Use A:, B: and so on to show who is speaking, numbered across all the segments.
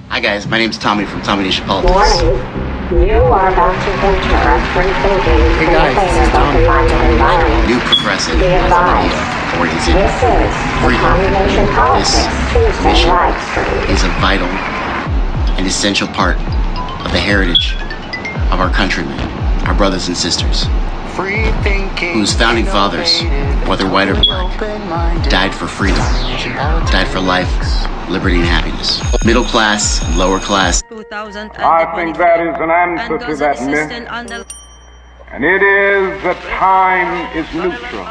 A: Hi guys, my name's Tommy from Tommy Nation Politics.
B: Warning, you are about to enter a free thinking,
A: Hey guys, this is Tommy from Tommy
B: environment.
A: New Progressive
B: Be advised,
A: oriented
B: this is the
A: freedom.
B: Tommy Nation Politics
A: This
B: Tuesday
A: mission
B: live stream.
A: is a vital and essential part of the heritage of our countrymen, our brothers and sisters, whose founding fathers, whether white or black, died for freedom, died for life, liberty, and happiness. Middle class, lower class.
C: I think that is an answer to that myth. And it is that time is neutral.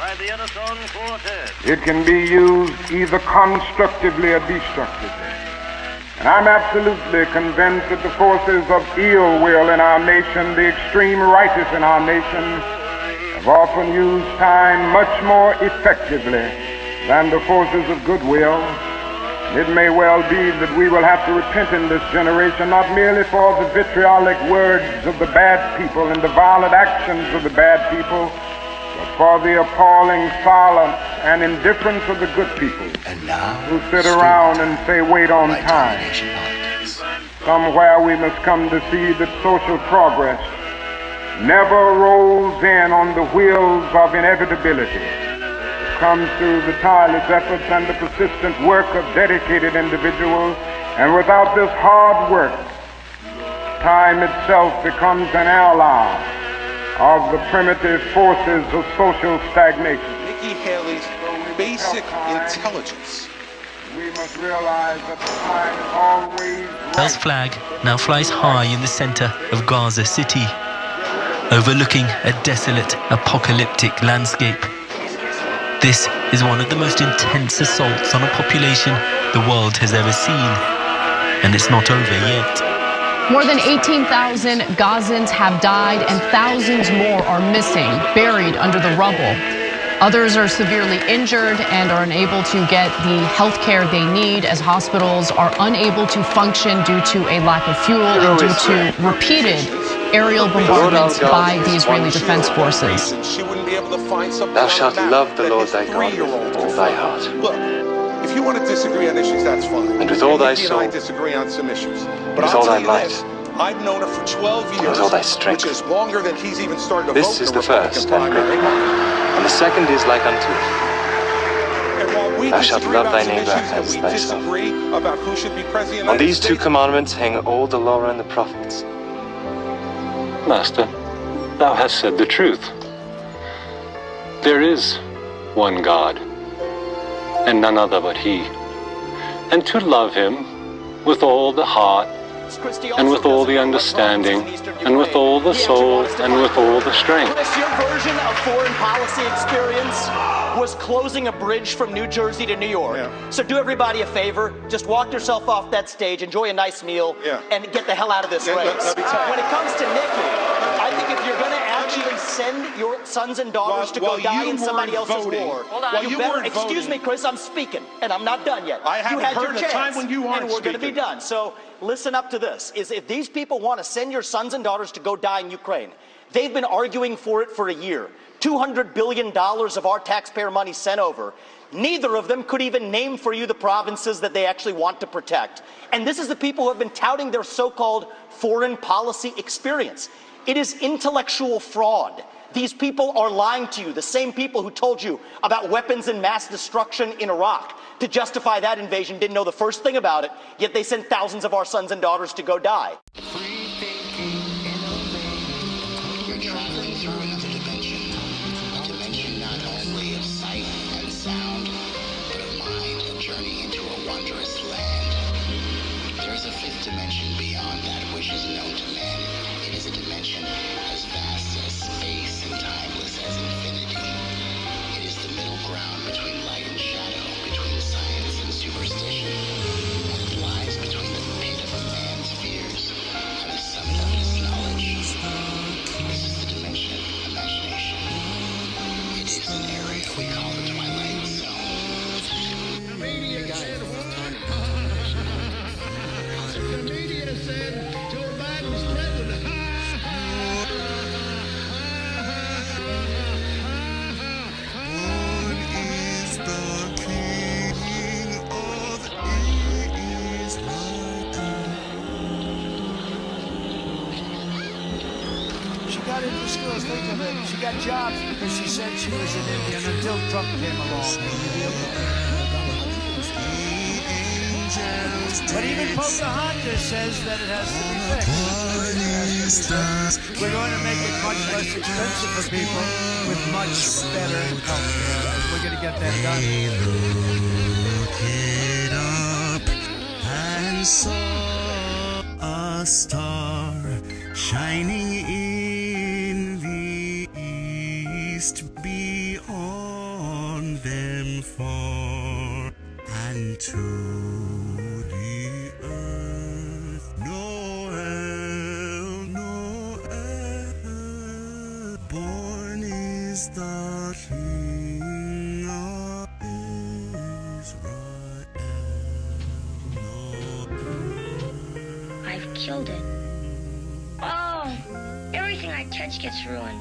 C: It can be used either constructively or destructively. And I'm absolutely convinced that the forces of ill will in our nation, the extreme righteous in our nation, have often used time much more effectively than the forces of goodwill. It may well be that we will have to repent in this generation, not merely for the vitriolic words of the bad people and the violent actions of the bad people, but for the appalling silence and indifference of the good people who sit around and say, wait on time. Somewhere we must come to see that social progress never rolls in on the wheels of inevitability. Comes through the tireless efforts and the persistent work of dedicated individuals, and without this hard work, time itself becomes an ally of the primitive forces of social stagnation.
D: Nikki Haley's basic intelligence.
C: We must realize that time is always
E: Israel's flag now flies high in the center of Gaza City, overlooking a desolate, apocalyptic landscape. This is one of the most intense assaults on a population the world has ever seen, and it's not over yet.
F: More than 18,000 Gazans have died and thousands more are missing, buried under the rubble. Others are severely injured and are unable to get the health care they need as hospitals are unable to function due to a lack of fuel and due to repeated aerial bombardments by the Israeli Defense Forces.
G: Thou shalt love the Lord thy God with all thy heart.
D: Look, if you want to disagree on issues, that's fine.
G: And with all thy soul.
D: I disagree on some issues. But
G: with
D: I'll
G: all
D: tell
G: thy
D: you
G: might.
D: this, I've known her for 12 years.
G: With all thy strength.
D: Which is longer than he's even started to vote
G: This is
D: in
G: the
D: Republican
G: first and
D: primary.
G: great. And the second is like unto it.
D: And while we
G: Thou shalt
D: disagree
G: love
D: about
G: thy
D: some
G: neighbor
D: issues,
G: as
D: and we
G: thyself.
D: disagree about who should be president of
G: On
D: the
G: these two
D: States.
G: commandments hang all the law and the prophets.
H: Master, thou hast said the truth. There is one God, and none other but He. And to love Him with all the heart, and with all the understanding, and with all the soul, and with all the strength.
I: Chris, your version of foreign policy experience was closing a bridge from New Jersey to New York.
D: Yeah.
I: So do everybody a favor, just walk yourself off that stage, enjoy a nice meal, and get the hell out of this race.
D: let me tell you.
I: When it comes to Nikki, I think if you're going to actually send your sons and daughters to go die in somebody else's war, you better, excuse me, Chris, I'm speaking, and I'm not done yet.
D: I
I: you
D: haven't
I: had
D: heard
I: your
D: a
I: chance,
D: time when you aren't
I: and we're going to be
D: speaking.
I: done. So listen up to this, is if these people want to send your sons and daughters to go die in Ukraine, they've been arguing for it for a year. $200 billion of our taxpayer money sent over. Neither of them could even name for you the provinces that they actually want to protect. And this is the people who have been touting their so-called foreign policy experience. It is intellectual fraud. These people are lying to you, the same people who told you about weapons and mass destruction in Iraq. To justify that invasion, didn't know the first thing about it, yet they sent thousands of our sons and daughters to go die.
J: You're traveling through another dimension. A dimension not only of sight and sound, but of mind, a journey into a wondrous land. There is a fifth dimension beyond that which is known to man. It is a dimension as vast as space and timeless as infinity. It is the middle ground between light and shadow, between science and superstition. And it lies between the pit of a man's fears and the summit of his knowledge. This is the dimension of imagination. It is an area we call the Twilight Zone.
K: got into schools. Think of it. She got jobs because she said she was an Indian until Trump came along. But even Pocahontas says that it has to be fixed. We're going to make it much less expensive for people with much better health care. We're going to get that done.
L: And saw a star shining in the east beyond them far, and to the earth Noel, Noel, born is the King of Israel.
M: I've killed it. Oh, everything I touch gets ruined.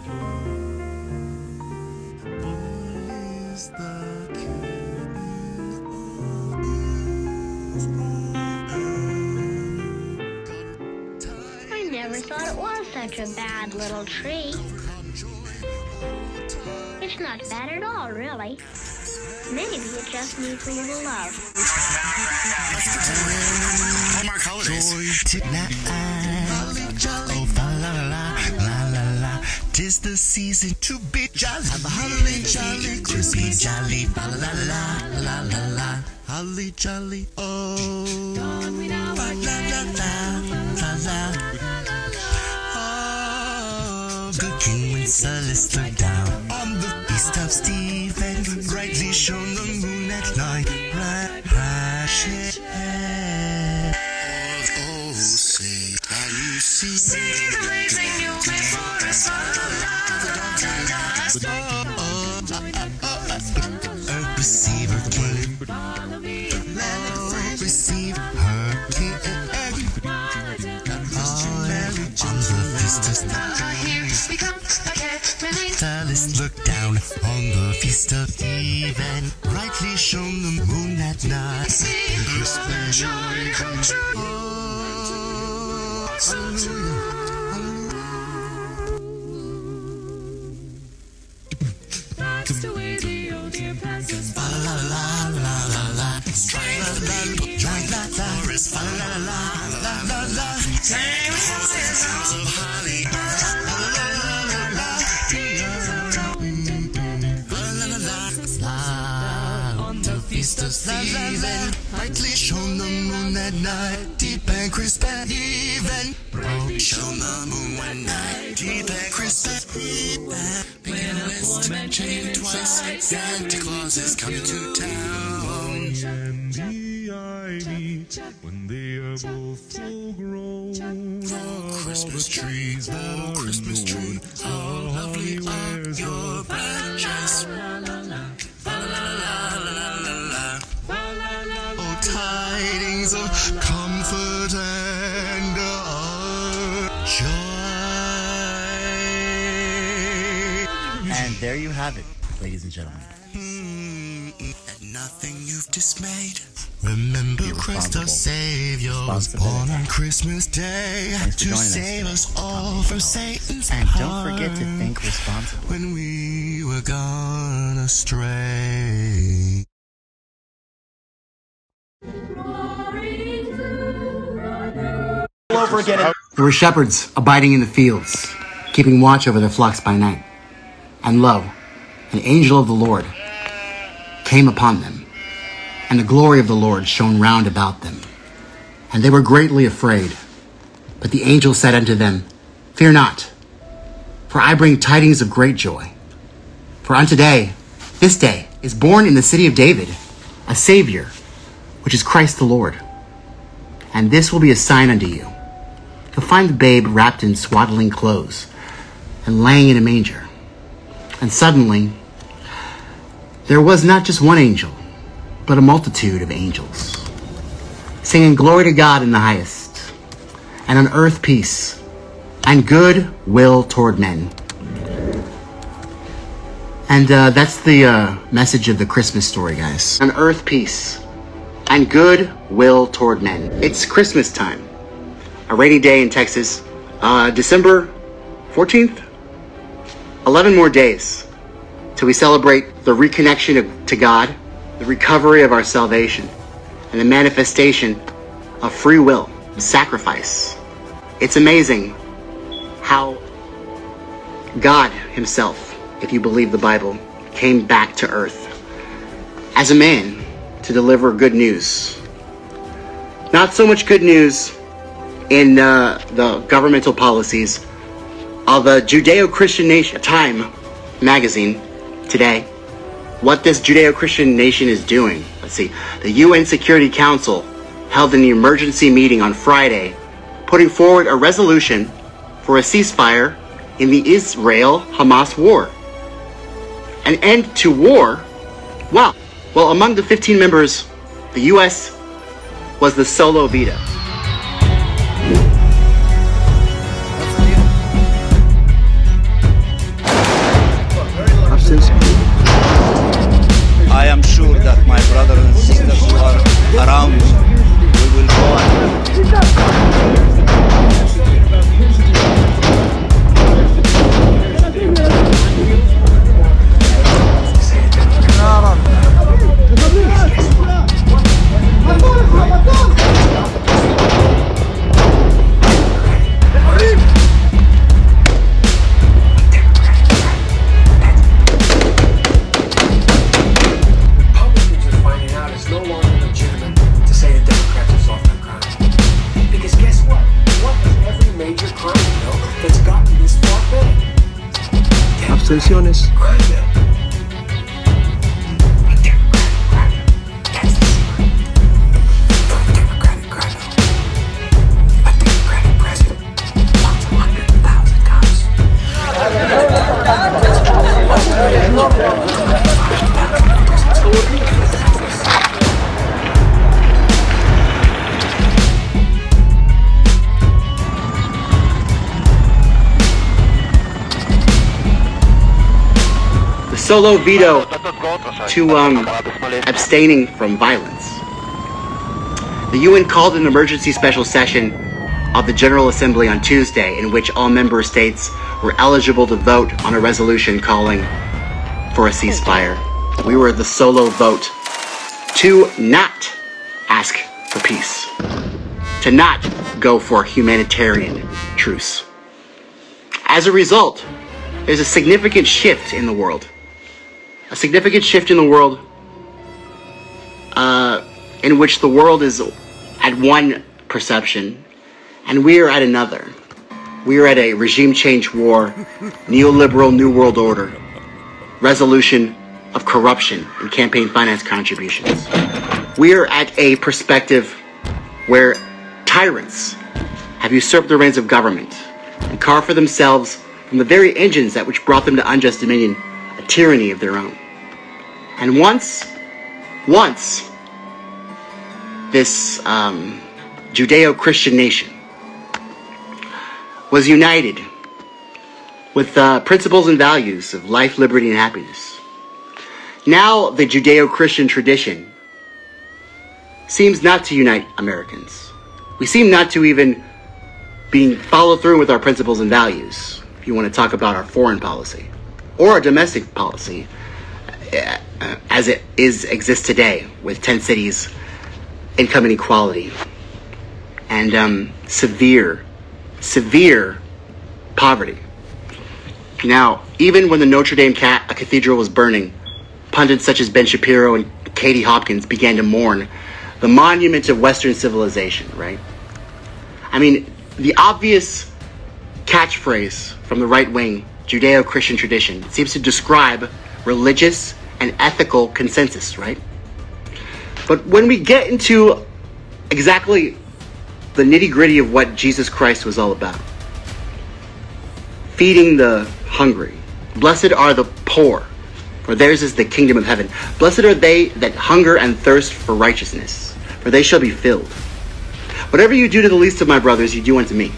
M: I never thought it was such a bad little tree. It's not bad at all, really. Maybe it just needs a little love.
L: Hallmark holidays. Oh, fa la la la la la. 'Tis the season to be jolly. Have a holly jolly Christmas. Jolly, fa la la la la la. Holly jolly, oh. Fa la la la la la. Oh, good King Wenceslas looked down on the feast of Stephen, brightly shone the moon at night. Oh, say, can you see the blazing new made for us? Earth receive her king. Let earth receive her king. On the feast of Wenceslas looked down on the feast of Stephen, brightly shone the moon at night. Christmas joy come true. Hallelujah. That's the way the old year passes. Fa la la la la la. Join the chorus. Fa la la la la la. Sing horses out of holly. La la la la la. Fa la la la la. On the feast of Stephen, brightly shone the moon at night, deep and crisp and even. Oh, shone the moon one night, deep and crisp and even. When a poor man came twice, Santa Claus is coming to town. And the ivy, when they are both full grown, Christmas trees, the Christmas tree, how lovely are your branches. Oh, tidings of comfort and joy.
A: And there you have it, ladies and gentlemen.
L: At nothing you've dismayed. Remember Christ our Savior was born on Christmas Day to save us all from Satan's power.
A: And don't forget to think responsibly.
L: When we were gone astray.
I: Over again.
A: There were shepherds abiding in the fields, keeping watch over their flocks by night. And lo, an angel of the Lord came upon them, and the glory of the Lord shone round about them. And they were greatly afraid. But the angel said unto them, Fear not, for I bring tidings of great joy. For unto this day, is born in the city of David a Savior, which is Christ the Lord. And this will be a sign unto you. You'll find the babe wrapped in swaddling clothes and laying in a manger. And suddenly, there was not just one angel, but a multitude of angels, singing glory to God in the highest, and on earth peace, and good will toward men. And that's the message of the Christmas story, guys. On earth peace, and good will toward men. It's Christmas time. A rainy day in Texas, December 14th, 11 more days till we celebrate the reconnection to God, the recovery of our salvation, and the manifestation of free will, sacrifice. It's amazing how God himself, if you believe the Bible, came back to earth as a man to deliver good news. Not so much good news in the governmental policies of the Judeo-Christian nation. Time magazine today, what this Judeo-Christian nation is doing. Let's see, the UN Security Council held an emergency meeting on Friday, putting forward a resolution for a ceasefire in the Israel-Hamas war. An end to war? Wow. Well, among the 15 members, the U.S. was the solo veto.
N: I am sure that my brothers and sisters who are around, we will go on.
O: Abstenciones.
A: Solo veto to abstaining from violence. The UN called an emergency special session of the General Assembly on Tuesday, in which all member states were eligible to vote on a resolution calling for a ceasefire. We were the solo vote to not ask for peace, to not go for humanitarian truce. As a result, there's a significant shift in the world. A significant shift in the world in which the world is at one perception and we are at another. We are at a regime change war, neoliberal new world order, resolution of corruption and campaign finance contributions. We are at a perspective where tyrants have usurped the reins of government and carved for themselves from the very engines that which brought them to unjust dominion a tyranny of their own. And once this Judeo-Christian nation was united with principles and values of life, liberty, and happiness, now the Judeo-Christian tradition seems not to unite Americans. We seem not to even follow through with our principles and values, if you want to talk about our foreign policy or our domestic policy, as it exists today, with 10 cities, income inequality, and severe poverty. Now, even when the Notre Dame Cathedral was burning, pundits such as Ben Shapiro and Katie Hopkins began to mourn the monument of Western civilization, right? I mean, the obvious catchphrase from the right-wing Judeo-Christian tradition seems to describe religious and ethical consensus, right? But when we get into exactly the nitty-gritty of what Jesus Christ was all about, feeding the hungry, blessed are the poor, for theirs is the kingdom of heaven. Blessed are they that hunger and thirst for righteousness, for they shall be filled. Whatever you do to the least of my brothers, you do unto me.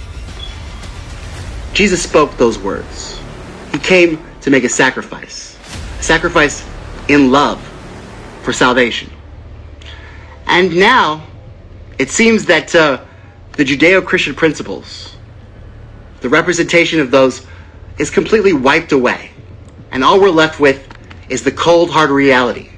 A: Jesus spoke those words. He came to make a sacrifice in love for salvation. And now, it seems that the Judeo-Christian principles, the representation of those, is completely wiped away. And all we're left with is the cold, hard reality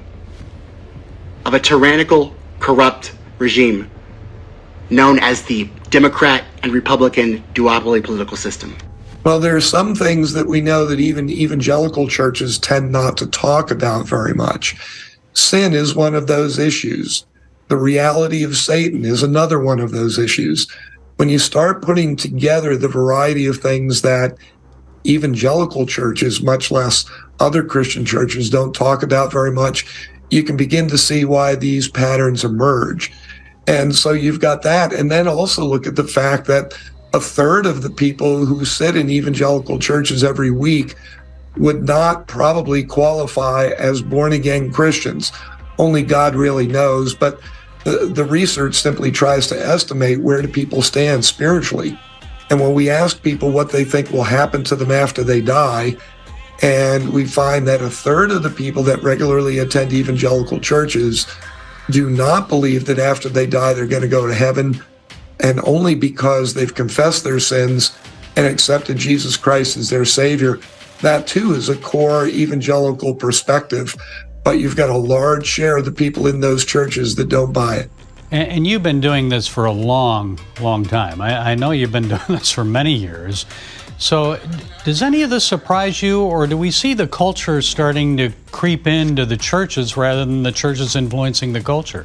A: of a tyrannical, corrupt regime known as the Democrat and Republican duopoly political system.
P: Well, there are some things that we know that even evangelical churches tend not to talk about very much. Sin is one of those issues. The reality of Satan is another one of those issues. When you start putting together the variety of things that evangelical churches, much less other Christian churches, don't talk about very much, you can begin to see why these patterns emerge. And so you've got that. And then also look at the fact that a third of the people who sit in evangelical churches every week would not probably qualify as born-again Christians. Only God really knows, but the research simply tries to estimate where do people stand spiritually. And when we ask people what they think will happen to them after they die, and we find that a third of the people that regularly attend evangelical churches do not believe that after they die they're going to go to heaven, and only because they've confessed their sins and accepted Jesus Christ as their Savior. That too is a core evangelical perspective, but you've got a large share of the people in those churches that don't buy it.
Q: And you've been doing this for a long, long time. I know you've been doing this for many years. So does any of this surprise you, or do we see the culture starting to creep into the churches rather than the churches influencing the culture?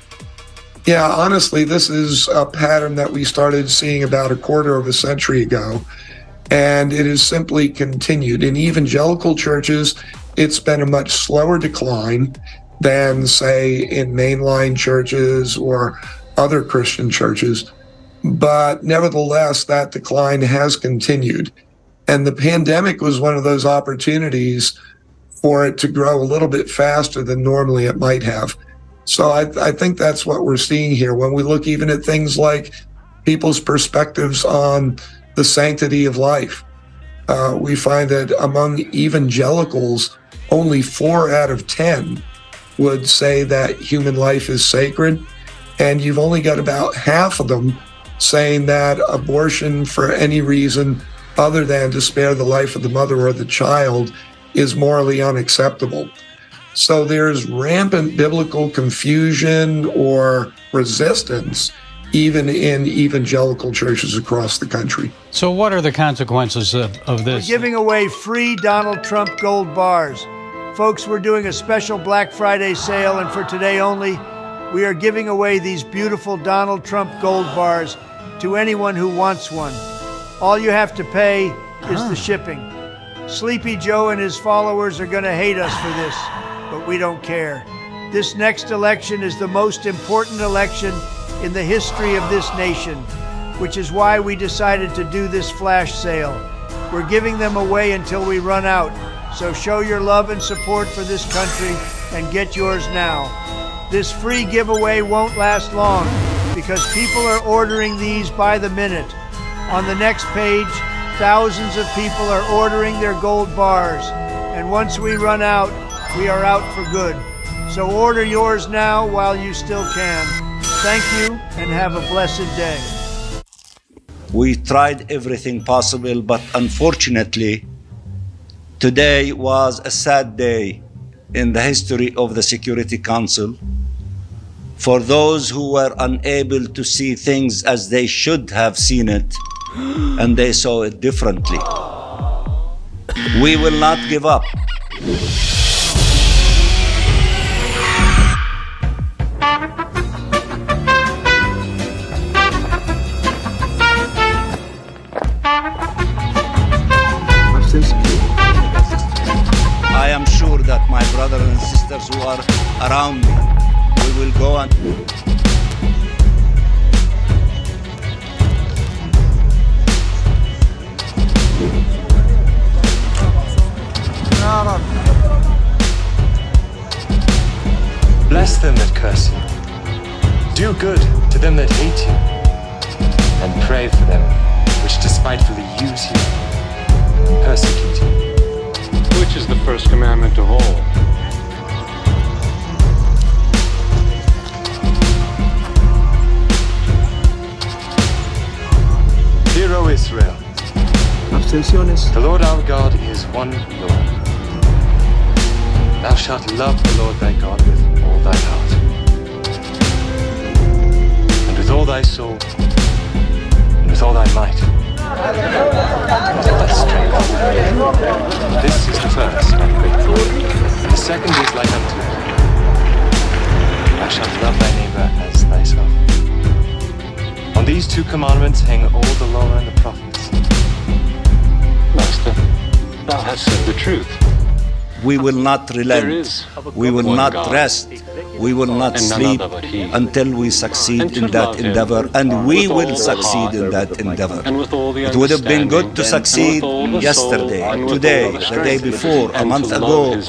P: Yeah, honestly, this is a pattern that we started seeing about a quarter of a century ago, and it has simply continued. In evangelical churches, it's been a much slower decline than, say, in mainline churches or other Christian churches. But nevertheless, that decline has continued. And the pandemic was one of those opportunities for it to grow a little bit faster than normally it might have. So I think that's what we're seeing here. When we look even at things like people's perspectives on the sanctity of life, we find that among evangelicals, only 4 out of 10 would say that human life is sacred. And you've only got about half of them saying that abortion for any reason other than to spare the life of the mother or the child is morally unacceptable. So there's rampant biblical confusion or resistance even in evangelical churches across the country.
Q: So what are the consequences of this?
K: We're giving away free Donald Trump gold bars. Folks, we're doing a special Black Friday sale, and for today only, we are giving away these beautiful Donald Trump gold bars to anyone who wants one. All you have to pay is the shipping. Sleepy Joe and his followers are going to hate us for this, but we don't care. This next election is the most important election in the history of this nation, which is why we decided to do this flash sale. We're giving them away until we run out, so show your love and support for this country and get yours now. This free giveaway won't last long because people are ordering these by the minute. On the next page, thousands of people are ordering their gold bars, and once we run out, we are out for good. So order yours now while you still can. Thank you and have a blessed day.
N: We tried everything possible, but unfortunately, today was a sad day in the history of the Security Council for those who were unable to see things as they should have seen it, and they saw it differently. We will not give up. I am sure that my brothers and sisters who are around me, we will go on.
R: Bless them that curse you. Do good to them that hate you. And pray for them which despitefully use you, persecute you.
H: Which is the first commandment of all? Hear, O Israel,
O: Abstenciones.
H: the Lord our God is one Lord.
R: Thou shalt love the Lord thy God with all thy heart, and with all thy soul, and with all thy might, and with all thy strength. This is the first and great, and the second is like unto it. Thou shalt love thy neighbor as thyself. On these two commandments hang all the law and the prophets.
H: Master, thou hast said the truth.
N: We will not relent. We will not rest. We will not sleep until we succeed in that endeavor, and we will succeed in that endeavor. It would have been good to succeed yesterday, today, the day before, a month ago,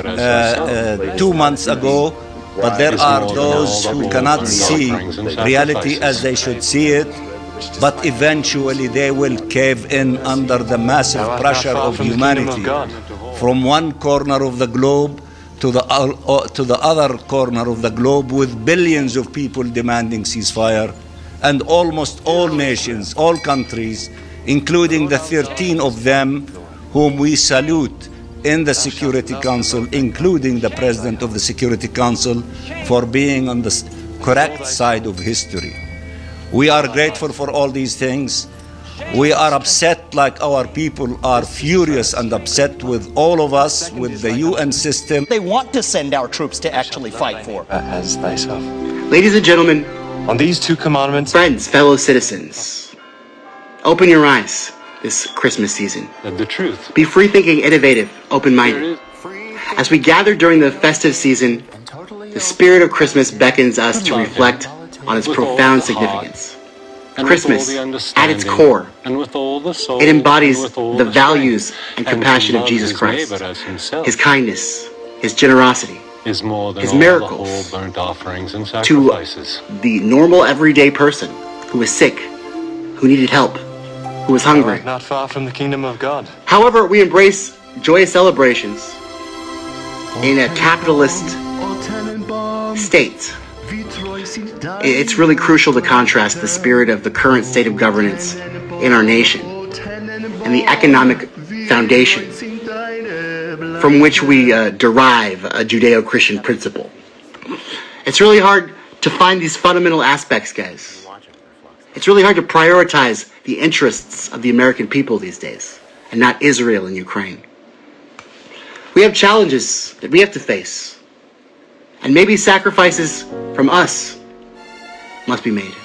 N: 2 months ago, but there are those who cannot see reality as they should see it, but eventually they will cave in under the massive pressure of humanity. From one corner of the globe to the other corner of the globe, with billions of people demanding ceasefire, and almost all nations, all countries, including the 13 of them whom we salute in the Security Council, including the President of the Security Council, for being on the correct side of history. We are grateful for all these things. We are upset, like our people are furious and upset with all of us, with the UN system.
I: They want to send our troops to actually fight for.
R: As thyself.
A: Ladies and gentlemen,
R: on these two commandments,
A: friends, fellow citizens, open your eyes this Christmas season.
H: The truth.
A: Be free-thinking, innovative, open-minded. As we gather during the festive season, the spirit of Christmas beckons us to reflect on its profound significance. Christmas, at its core, it embodies the values and compassion of Jesus Christ, His kindness, His generosity, His miracles to the normal everyday person who was sick, who needed help, who was hungry.
R: Not far from the kingdom of God.
A: However, we embrace joyous celebrations in a capitalist state. It's really crucial to contrast the spirit of the current state of governance in our nation and the economic foundation from which we derive a Judeo-Christian principle. It's really hard to find these fundamental aspects, guys. It's really hard to prioritize the interests of the American people these days and not Israel and Ukraine. We have challenges that we have to face, and maybe sacrifices from us must be made.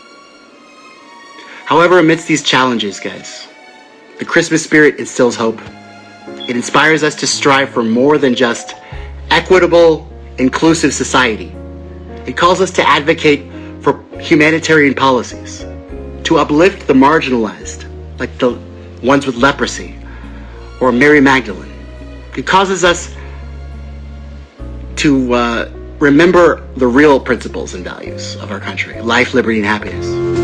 A: However, amidst these challenges, guys, the Christmas spirit instills hope. It inspires us to strive for more than just equitable, inclusive society. It calls us to advocate for humanitarian policies, to uplift the marginalized, like the ones with leprosy, or Mary Magdalene. It causes us to remember the real principles and values of our country: life, liberty, and happiness.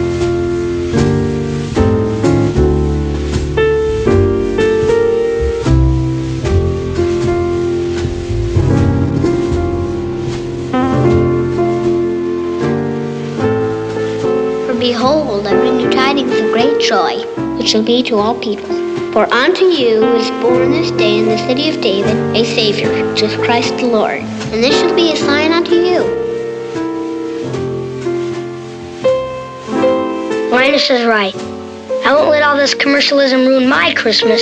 M: For behold, I bring you tidings of great joy, which shall be to all people. For unto you is born this day in the city of David a Savior, which is Christ the Lord. And this shall be a sign unto you. Linus is right. I won't let all this commercialism ruin my Christmas.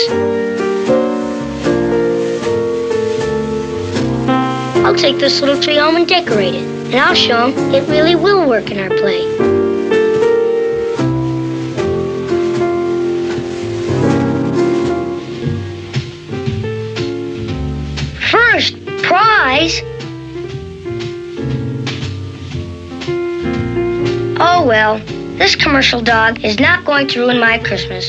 M: I'll take this little tree home and decorate it, and I'll show them it really will work in our play. First prize? Oh well, this commercial dog is not going to ruin my Christmas.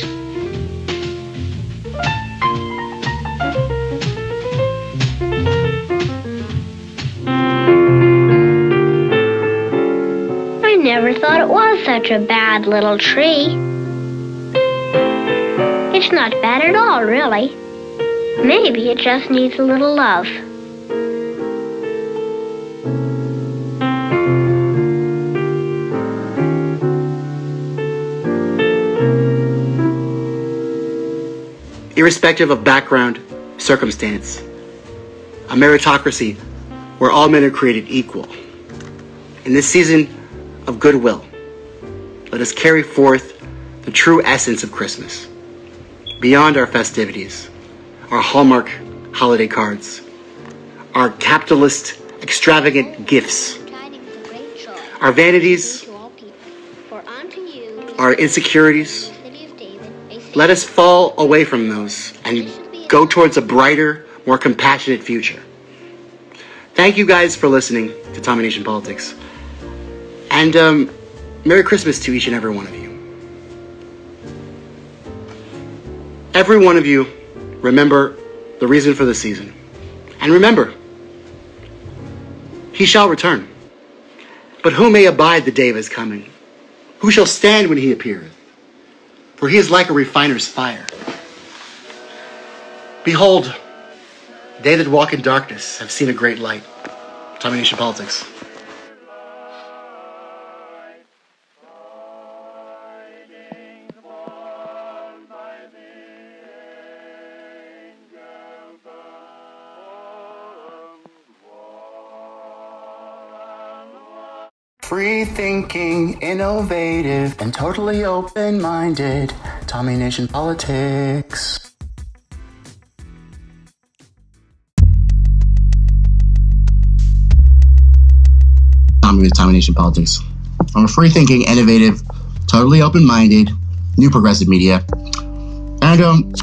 M: I never thought it was such a bad little tree. It's not bad at all, really. Maybe it just needs a little love.
A: Irrespective of background, circumstance, a meritocracy where all men are created equal. In this season of goodwill, let us carry forth the true essence of Christmas, beyond our festivities, our Hallmark holiday cards, our capitalist extravagant gifts, our vanities, our insecurities. Let us fall away from those and go towards a brighter, more compassionate future. Thank you guys for listening to Tommy Nation Politics. And Merry Christmas to each and every one of you. Every one of you, remember the reason for the season. And remember, he shall return. But who may abide the day of his coming? Who shall stand when he appeareth? For he is like a refiner's fire. Behold, they that walk in darkness have seen a great light. Tommy Nation Politics.
J: Free thinking, innovative, and totally open-minded. Tommy Nation Politics.
A: Tommy Nation Politics. I'm a free thinking, innovative, totally open-minded, new progressive media. And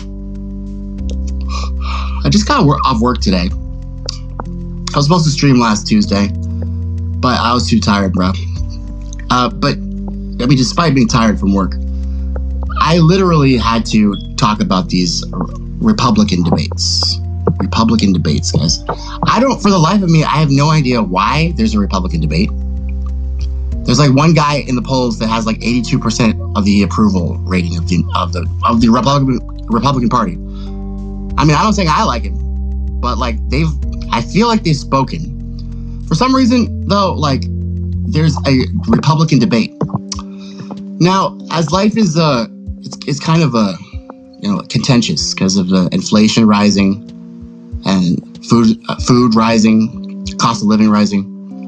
A: I just got off work today. I was supposed to stream last Tuesday, but I was too tired, bro. But, I mean, despite being tired from work, I literally had to talk about these Republican debates. Republican debates, guys. For the life of me, I have no idea why there's a Republican debate. There's like one guy in the polls that has like 82% of the approval rating of the Republican Party. I mean, I don't think I like him, but like I feel like they've spoken. For some reason, though, like there's a Republican debate. Now, as life is it's kind of contentious because of the inflation rising and food rising, cost of living rising,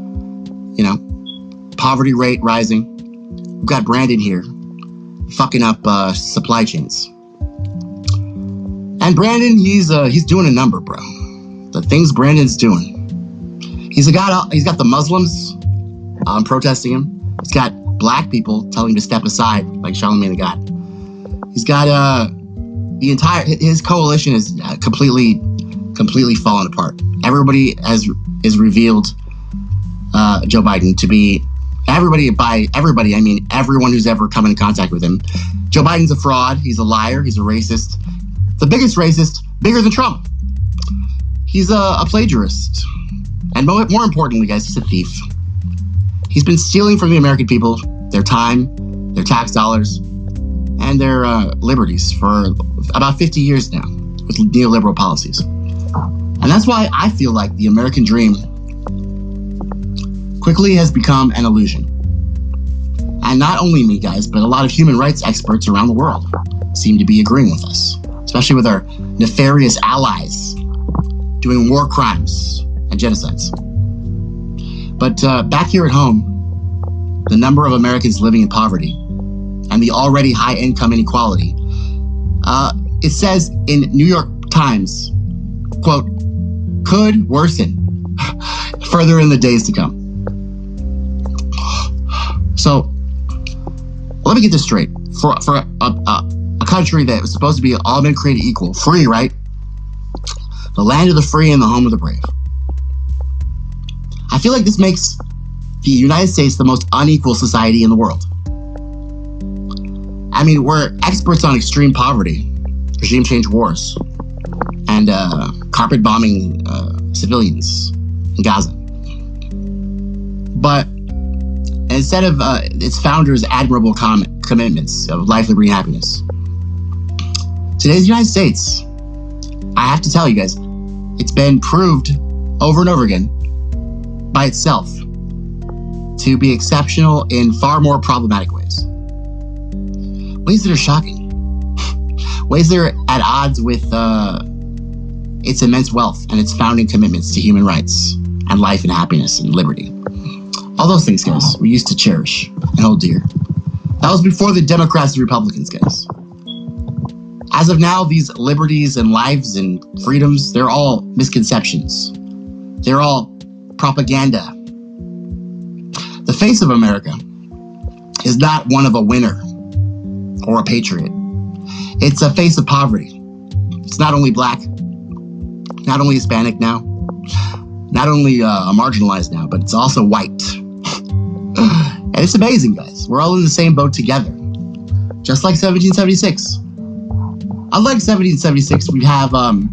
A: poverty rate rising. We've got Brandon here fucking up supply chains. And Brandon, he's doing a number, bro. The things Brandon's doing. He's got the Muslims protesting him. He's got black people telling him to step aside, like Charlamagne the God. He's got his coalition is completely fallen apart. Everybody is revealed Joe Biden to be by everybody. I mean everyone who's ever come in contact with him. Joe Biden's a fraud. He's a liar. He's a racist. The biggest racist, bigger than Trump. He's a plagiarist. And more importantly, guys, he's a thief. He's been stealing from the American people their time, their tax dollars, and their liberties for about 50 years now with neoliberal policies. And that's why I feel like the American dream quickly has become an illusion. And not only me, guys, but a lot of human rights experts around the world seem to be agreeing with us, especially with our nefarious allies doing war crimes and genocides. But back here at home, the number of Americans living in poverty and the already high income inequality, it says in New York Times, quote, could worsen further in the days to come. So let me get this straight. For a country that was supposed to be all men created equal, free, right? The land of the free and the home of the brave. I feel like this makes the United States the most unequal society in the world. I mean, we're experts on extreme poverty, regime change wars, and carpet bombing civilians in Gaza. But instead of its founders' admirable commitments of life, liberty, and happiness, today's United States, I have to tell you guys, it's been proved over and over again by itself to be exceptional in far more problematic ways. Ways that are shocking. Ways that are at odds with its immense wealth and its founding commitments to human rights and life and happiness and liberty. All those things, guys, we used to cherish and hold dear. That was before the Democrats and Republicans, guys. As of now, these liberties and lives and freedoms, they're all misconceptions. They're all propaganda. The face of America is not one of a winner or a patriot. It's a face of poverty. It's not only black, not only Hispanic now, not only marginalized now, but it's also white. And it's amazing, guys. We're all in the same boat together. Just like 1776. Unlike 1776, we have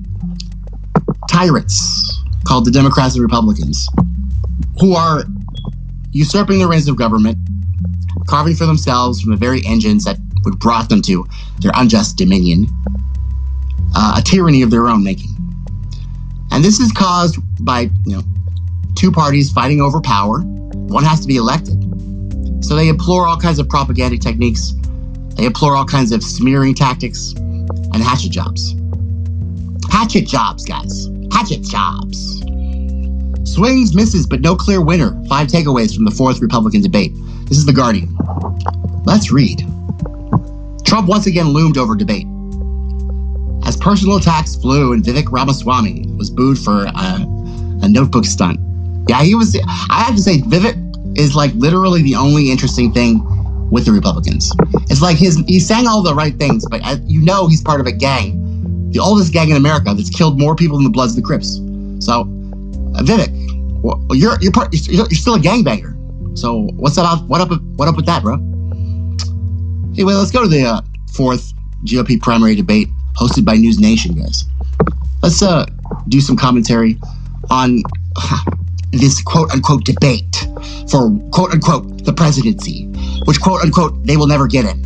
A: tyrants called the Democrats and Republicans who are usurping the reins of government, carving for themselves from the very engines that would brought them to their unjust dominion, a tyranny of their own making. And this is caused by, two parties fighting over power. One has to be elected. So they employ all kinds of propaganda techniques. They employ all kinds of smearing tactics and hatchet jobs. Hatchet jobs, guys. Hatchet jobs. Swings, misses, but no clear winner. 5 takeaways from the 4th Republican debate. This is The Guardian. Let's read. Trump once again loomed over debate. As personal attacks flew and Vivek Ramaswamy was booed for a notebook stunt. Yeah, he was. I have to say, Vivek is like literally the only interesting thing with the Republicans. It's like he's saying all the right things, but he's part of a gang, the oldest gang in America that's killed more people than the Bloods and the Crips. So, Vivek, you're still a gangbanger. So what's up? What up with that, bro? Anyway, let's go to the 4th GOP primary debate hosted by News Nation, guys. Let's do some commentary on this quote-unquote debate for quote-unquote the presidency, which quote-unquote they will never get in.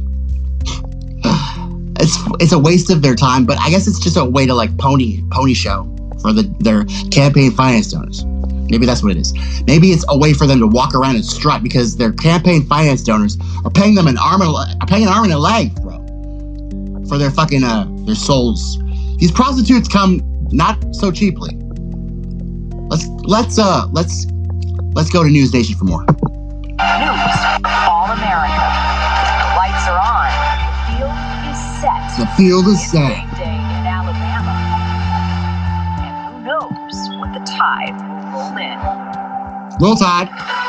A: It's a waste of their time, but I guess it's just a way to like pony show for their campaign finance donors. Maybe that's what it is. Maybe it's a way for them to walk around and strut because their campaign finance donors are paying them an arm and a leg, bro, for their fucking their souls. These prostitutes come not so cheaply. Let's go to News Nation for more.
S: News, all America. Lights are on. The field is set.
A: The field is set.
S: It's game day in Alabama. And who knows what the tide will roll in.
A: Roll Tide.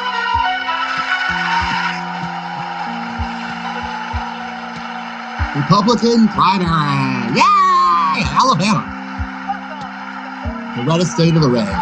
A: Republican primary. Yay! Alabama. The reddest state of the red.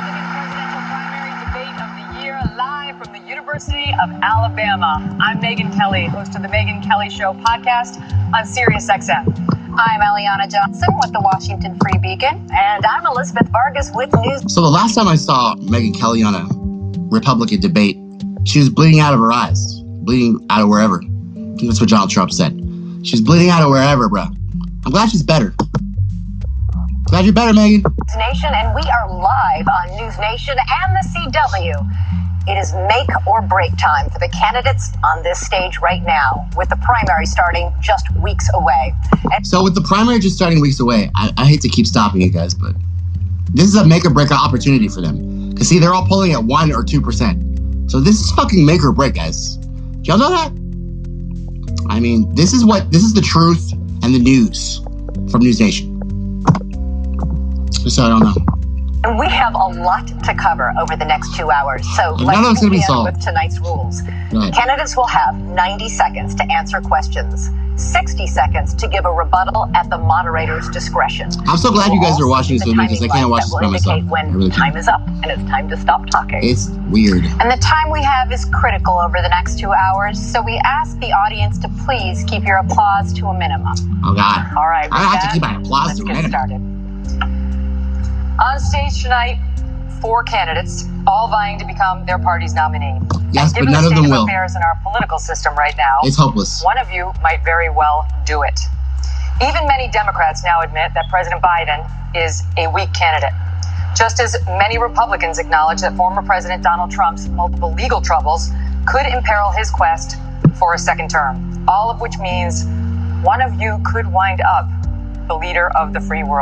S: Live from the University of Alabama. I'm Megan Kelly, host of the Megan Kelly Show podcast on SiriusXM. I'm Eliana Johnson with the Washington Free Beacon, and I'm Elizabeth Vargas with News.
A: So the last time I saw Megan Kelly on a Republican debate, she was bleeding out of her eyes, bleeding out of wherever. I think that's what Donald Trump said. She's bleeding out of wherever, bro. I'm glad she's better. Glad you're better, Megan.
S: News Nation, and we are live on News Nation and the CW. It is make or break time for the candidates on this stage right now, with the primary starting just weeks away.
A: So with the primary just starting weeks away, I hate to keep stopping it, guys, but this is a make or break opportunity for them. Because see, they're all polling at 1 or 2%. So this is fucking make or break, guys. Do y'all know that? I mean, this is the truth and the news from News Nation. Just so I don't know.
S: And we have a lot to cover over the next 2 hours, so
A: let's begin
S: with tonight's rules.
A: Right.
S: Candidates will have 90 seconds to answer questions, 60 seconds to give a rebuttal at the moderator's discretion.
A: I'm so glad you guys are watching this with me because I can't watch this by myself.
S: When time is up and it's time to stop talking.
A: It's weird.
S: And the time we have is critical over the next 2 hours, so we ask the audience to please keep your applause to a minimum.
A: Oh, God.
S: All right.
A: I have to keep my applause to a minimum.
S: Let's get started. On stage tonight, 4 candidates, all vying to become their party's nominee.
A: Yes, but none of them will.
S: Given the state of affairs in our political system right now,
A: it's hopeless.
S: One of you might very well do it. Even many Democrats now admit that President Biden is a weak candidate. Just as many Republicans acknowledge that former President Donald Trump's multiple legal troubles could imperil his quest for a second term. All of which means one of you could wind up the leader of the free world.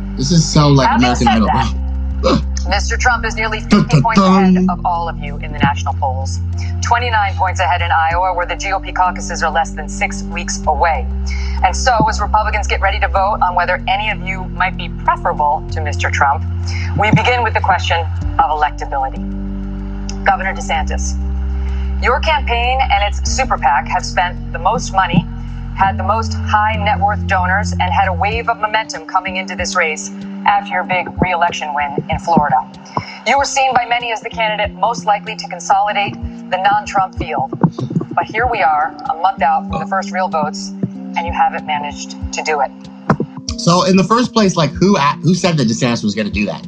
A: This is so like American Idol.
S: Mr. Trump is nearly 50 points ahead of all of you in the national polls. 29 points ahead in Iowa, where the GOP caucuses are less than 6 weeks away. And so, as Republicans get ready to vote on whether any of you might be preferable to Mr. Trump, we begin with the question of electability. Governor DeSantis, your campaign and its super PAC have spent the most money, had the most high net worth donors, and had a wave of momentum coming into this race after your big re-election win in Florida. You were seen by many as the candidate most likely to consolidate the non-Trump field. But here we are, a month out from the first real votes, and you haven't managed to do it.
A: So in the first place, like who said that DeSantis was going to do that?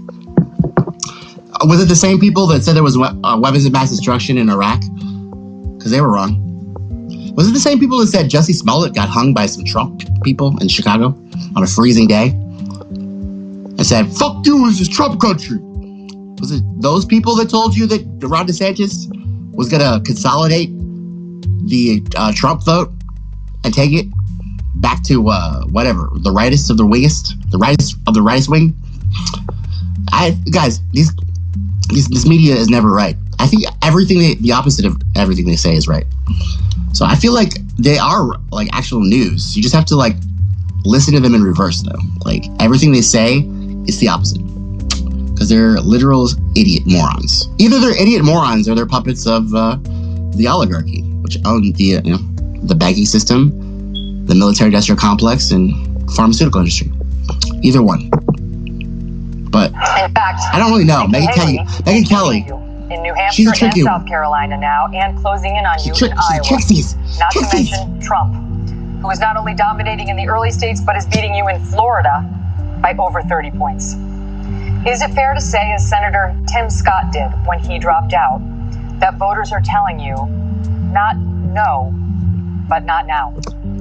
A: Was it the same people that said there was weapons of mass destruction in Iraq? Because they were wrong. Was it the same people that said Jussie Smollett got hung by some Trump people in Chicago on a freezing day? And said, fuck you, this is Trump country. Was it those people that told you that Ron DeSantis was going to consolidate the Trump vote and take it back to whatever, the rightest of the wingest, the rightest of the rightist wing? Guys, this media is never right. I think the opposite of everything they say is right. So I feel like they are like actual news. You just have to like listen to them in reverse though. Like everything they say is the opposite. Because they're literal idiot morons. Either they're idiot morons or they're puppets of the oligarchy, which own the banking system, the military-industrial complex, and pharmaceutical industry. Either one. But
S: in fact,
A: I don't really know. Megyn Kelly.
S: In New Hampshire and South Carolina now, and closing in on you in Iowa. Not to mention Trump, who is not only dominating in the early states, but is beating you in Florida by over 30 points. Is it fair to say, as Senator Tim Scott did when he dropped out, that voters are telling you, not no, but not now?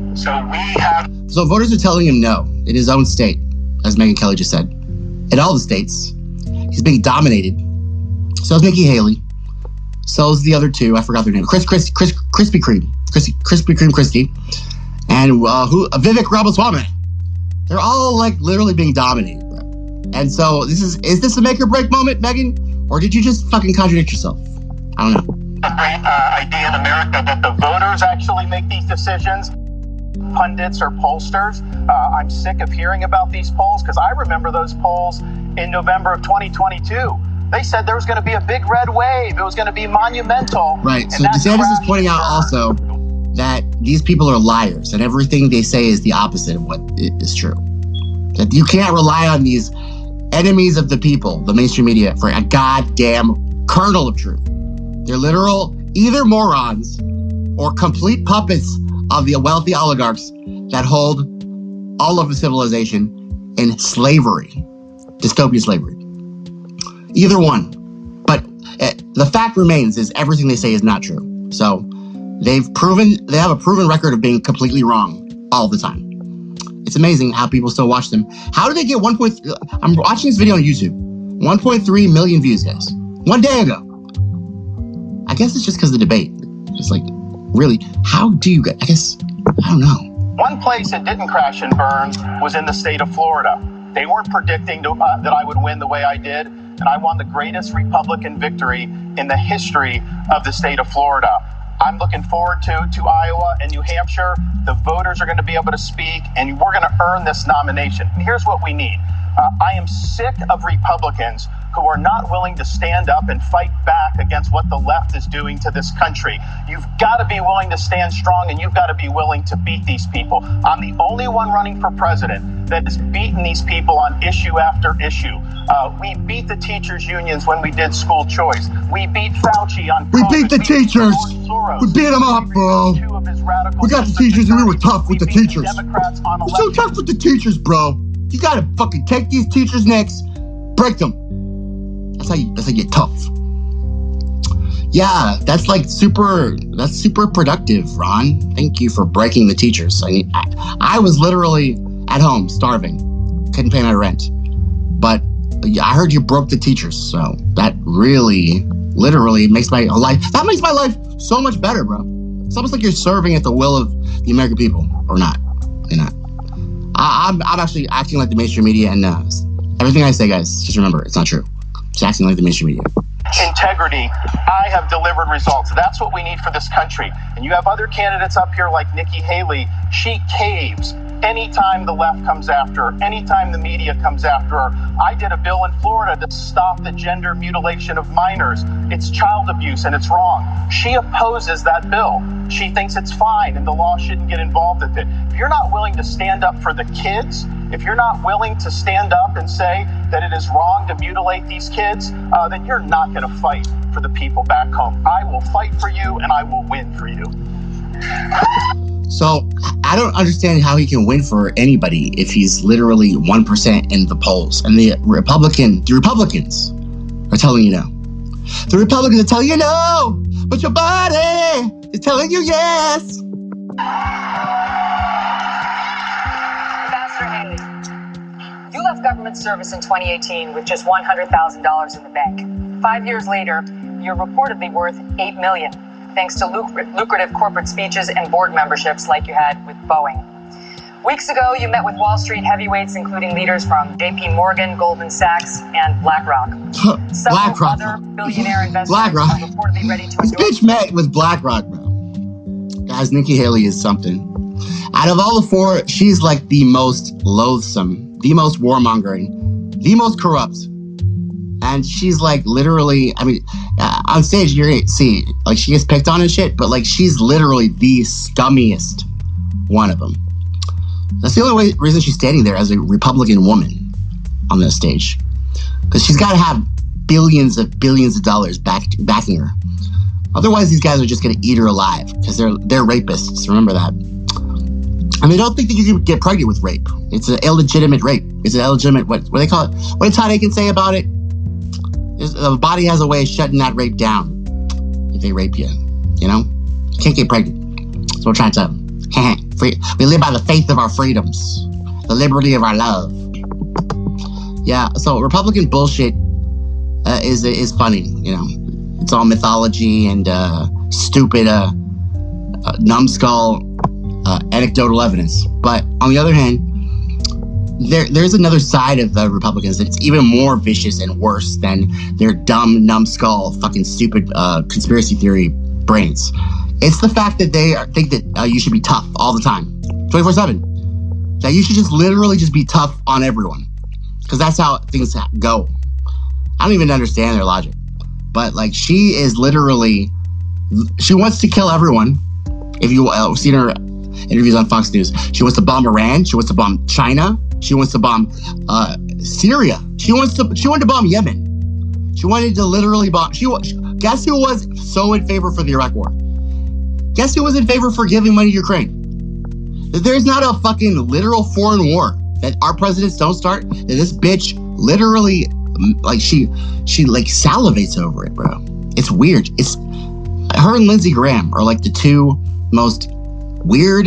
A: So voters are telling him no in his own state, as Megyn Kelly just said. In all the states, he's being dominated. So is Nikki Haley. So is the other two. I forgot their name. Krispy Kreme Christie. And Vivek Ramaswamy. They're all like literally being dominated, bro. And so is this a make or break moment, Megyn? Or did you just fucking contradict yourself? I don't know.
T: A great idea in America that the voters actually make these decisions. Pundits or pollsters. I'm sick of hearing about these polls because I remember those polls in November of 2022. They said there was going to be a big red wave. It was going to be monumental.
A: Right. So DeSantis is pointing out also that these people are liars and everything they say is the opposite of what is true. That you can't rely on these enemies of the people, the mainstream media, for a goddamn kernel of truth. They're literal either morons or complete puppets of the wealthy oligarchs that hold all of the civilization in slavery, dystopian slavery. Either one. But the fact remains is everything they say is not true. So they have a proven record of being completely wrong all the time. It's amazing how people still watch them. How do they get I'm watching this video on YouTube. 1.3 million views, guys. One day ago. I guess it's just because of the debate. It's like, really, how do you get, I don't know.
T: One place it didn't crash and burn was in the state of Florida. They weren't predicting that I would win the way I did, and I won the greatest Republican victory in the history of the state of Florida. I'm looking forward to Iowa and New Hampshire. The voters are going to be able to speak, and we're going to earn this nomination. And here's what we need. I am sick of Republicans who are not willing to stand up and fight back against what the left is doing to this country. You've got to be willing to stand strong, and you've got to be willing to beat these people. I'm the only one running for president that has beaten these people on issue after issue. We beat the teachers' unions when we did school choice. We beat Fauci on
A: COVID. We beat the teachers. We beat them up, bro. We got the teachers, and we were tough with the teachers. We're so tough with the teachers, bro. You got to fucking take these teachers' necks, break them. That's how you get tough. Yeah, that's super productive, Ron. Thank you for breaking the teachers. I was literally at home starving, couldn't pay my rent, but I heard you broke the teachers, so that really, literally makes my life so much better, bro. It's almost like you're serving at the will of the American people, or not. You're not. I'm actually acting like the mainstream media and Everything I say, guys, just remember, it's not true. It's acting like the mainstream media.
T: Integrity. I have delivered results. That's what we need for this country. And you have other candidates up here like Nikki Haley. She caves anytime the left comes after her, anytime the media comes after her. I did a bill in Florida to stop the gender mutilation of minors. It's child abuse and it's wrong. She opposes that bill. She thinks it's fine and the law shouldn't get involved with it. If you're not willing to stand up for the kids, if you're not willing to stand up and say that it is wrong to mutilate these kids, then you're not going to fight for the people back home. I will fight for you and I will win for you.
A: So I don't understand how he can win for anybody if he's literally 1% in the polls. And the Republicans are telling you no. The Republicans are telling you no, but your body is telling you yes.
S: Ambassador Haley, you left government service in 2018 with just $100,000 in the bank. 5 years later, you're reportedly worth $8 million. Thanks to lucrative corporate speeches and board memberships like you had with Boeing. Weeks ago, you met with Wall Street heavyweights, including leaders from JP Morgan, Goldman Sachs, and BlackRock.
A: BlackRock.
S: Other billionaire investors
A: BlackRock.
S: are reportedly ready to
A: This bitch met with BlackRock, bro. Guys, Nikki Haley is something. Out of all the four, she's like the most loathsome, the most warmongering, the most corrupt. And she's like literally, I mean, on stage, you're gonna see, like, she gets picked on and shit, but like, she's literally the scummiest one of them. That's the only reason she's standing there as a Republican woman on this stage. Because she's got to have billions of dollars backing her. Otherwise, these guys are just gonna eat her alive because they're rapists. Remember that. And they don't think that you can get pregnant with rape. It's an illegitimate rape. It's an illegitimate, what do they call it? What did Todd Aiken say about it? The body has a way of shutting that rape down if they rape you, you know? You can't get pregnant. That's what we're trying to tell them. We live by the faith of our freedoms, the liberty of our love. Yeah, so Republican bullshit is funny, you know? It's all mythology and stupid numbskull anecdotal evidence. But on the other hand, there's another side of the Republicans that's even more vicious and worse than their dumb, numbskull, fucking stupid conspiracy theory brains. It's the fact that they think that you should be tough all the time, 24/7. That you should just literally just be tough on everyone, because that's how things go. I don't even understand their logic, but like, she is literally, she wants to kill everyone. If you seen her interviews on Fox News, she wants to bomb Iran. She wants to bomb China. She wants to bomb Syria. She wanted to bomb Yemen. She wanted to literally bomb. Guess who was so in favor for the Iraq War? Guess who was in favor for giving money to Ukraine? There's not a fucking literal foreign war that our presidents don't start. That this bitch literally, like, she like salivates over it, bro. It's weird. It's her and Lindsey Graham are like the two most weird.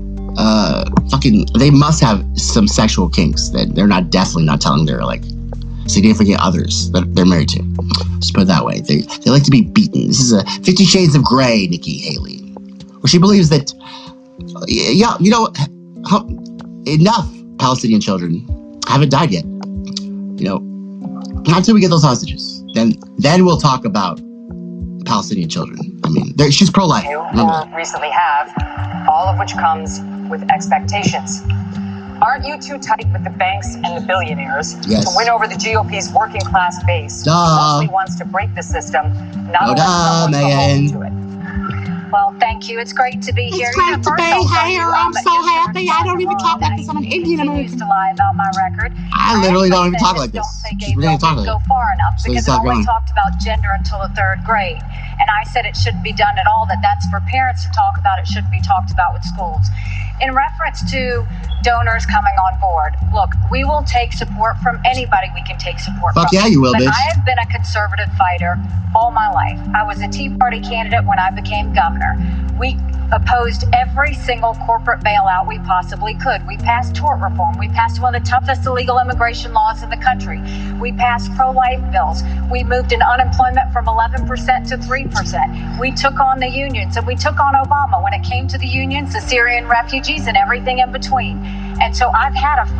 A: They must have some sexual kinks that they're definitely not telling their like significant others that they're married to. Just put it that way. They like to be beaten. This is a 50 Shades of Grey, Nikki Haley, where she believes that, yeah, you know, enough Palestinian children haven't died yet. You know, not until we get those hostages. Then we'll talk about the Palestinian children. I mean, she's pro-life.
S: You recently have, all of which comes with expectations. Aren't you too tight with the banks and the billionaires to win over the GOP's working class base? Who mostly wants to break the system, not someone beholden to it.
B: Well, thank you. It's great to be here.
M: It's great to be here. I'm so happy. I don't even talk like this. I'm an Indian.
B: I used to lie about my record.
A: I literally don't even talk like this.
B: We didn't go far enough because it only talked about gender until the 3rd grade. And I said it shouldn't be done at all, that's for parents to talk about. It shouldn't be talked about with schools. In reference to donors coming on board, look, we will take support from anybody we can take support from.
A: Fuck yeah, you will, bitch.
B: I have been a conservative fighter all my life. I was a Tea Party candidate when I became governor. We opposed every single corporate bailout we possibly could. We passed tort reform. We passed one of the toughest illegal immigration laws in the country. We passed pro-life bills. We moved in unemployment from 11% to 3%. We took on the unions, and we took on Obama when it came to the unions, the Syrian refugees, and everything in between. And so I've had a fight.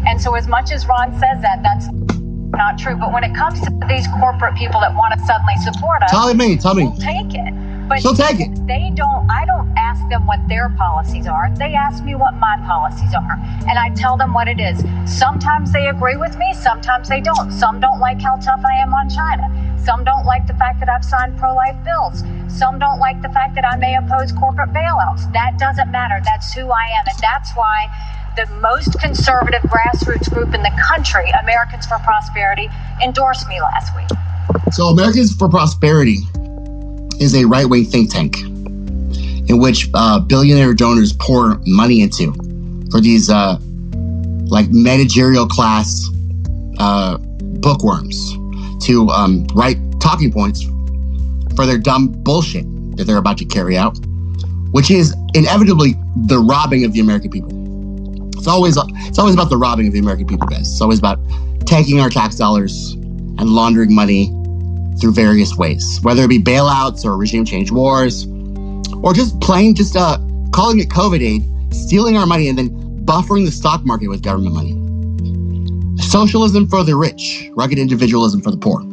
B: And so as much as Ron says that, that's not true. But when it comes to these corporate people that want to suddenly support us,
A: Tell me.
B: we'll take it. But
A: She'll take it.
B: I don't ask them what their policies are. They ask me what my policies are. And I tell them what it is. Sometimes they agree with me, sometimes they don't. Some don't like how tough I am on China. Some don't like the fact that I've signed pro-life bills. Some don't like the fact that I may oppose corporate bailouts. That doesn't matter. That's who I am. And that's why the most conservative grassroots group in the country, Americans for Prosperity, endorsed me last week.
A: So Americans for Prosperity is a right-wing think tank in which billionaire donors pour money into for these like managerial class bookworms to write talking points for their dumb bullshit that they're about to carry out, which is inevitably the robbing of the American people. It's always about the robbing of the American people, guys. It's always about taking our tax dollars and laundering money through various ways, whether it be bailouts or regime change wars, or just calling it COVID aid, stealing our money, and then buffering the stock market with government money. Socialism for the rich, rugged individualism for the poor.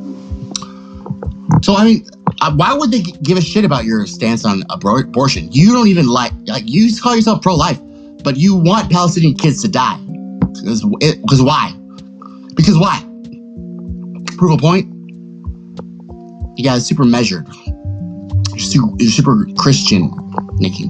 A: So, I mean, why would they give a shit about your stance on abortion? You don't even like you call yourself pro-life, but you want Palestinian kids to die. Because why? Because why? Prove a point? You guys super measured. You're super Christian, Nikki.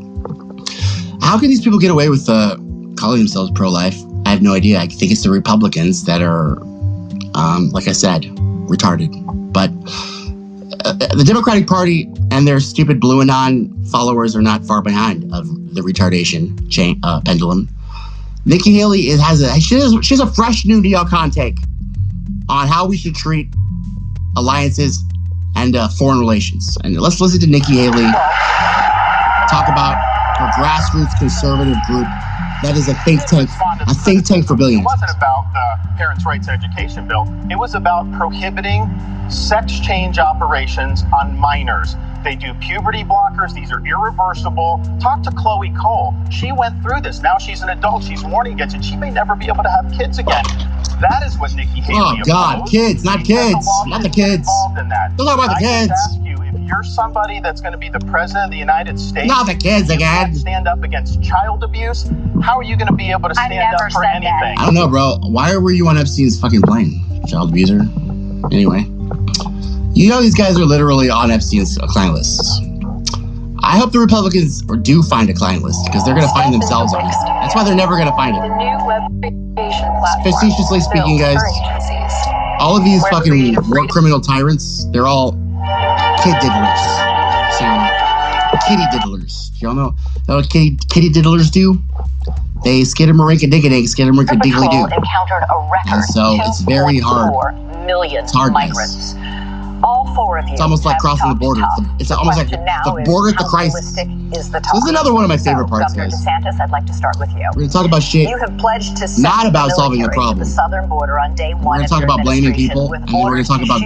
A: How can these people get away with calling themselves pro-life? I have no idea. I think it's the Republicans that are, like I said, retarded. But the Democratic Party and their stupid Blue Anon followers are not far behind of the retardation pendulum. Nikki Haley has a fresh new neocon take on how we should treat alliances and foreign relations. And let's listen to Nikki Haley talk about her grassroots conservative group that is a think tank for billions.
T: It wasn't about the Parents' Rights Education Bill. It was about prohibiting sex change operations on minors. They do puberty blockers. These are irreversible. Talk to Chloe Cole. She went through this. Now she's an adult. She's warning against it. She may never be able to have kids again. That is what Nikki Haley opposed.
A: God, kids, not kids. Not the kids.
T: Involved in that.
A: Don't talk about the kids.
T: I just ask you, if you're somebody that's going to be the president of the United States,
A: not the kids again.
T: Stand up against child abuse. How are you going to be able to stand up for anything?
A: I don't know, bro. Why were you on Epstein's fucking plane, child abuser? Anyway, you know these guys are literally on Epstein's client lists. I hope the Republicans do find a client list because they're going to find themselves on it. That's why they're never going to find it.
B: The new web creation platform.
A: Facetiously speaking, guys, all of these fucking war criminal tyrants, they're all kid diddlers. So, kitty diddlers. Y'all know what kitty diddlers do? They skidamarinka-diggity, skidamarinka-diggly-doo.
B: Encountered a record.
A: And so it's very hard.
B: 2.4 million
A: migrants.
B: All four of you.
A: It's almost like crossing the border. It's almost like the border at the crisis. This is another one of my favorite parts, guys.
B: DeSantis, I'd like to start with you.
A: We're going to talk about shit.
B: You have pledged to
A: not about solving the problem.
B: The southern border on day one.
A: We're going to talk about blaming people, and then we're going to talk about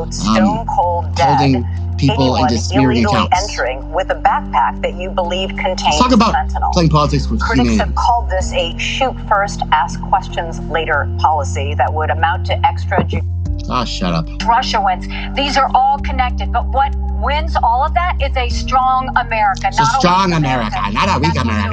A: holding people into smearing accounts.
B: Entering with a backpack that you believe contains
A: Let's talk about
B: fentanyl.
A: Playing politics with
B: Critics
A: humanity.
B: have called this a shoot first, ask questions later policy that would amount to extra.
A: Shut up.
B: Russia wins. These are all connected, but what wins all of that is a strong America.
A: It's a strong America, not a weak America.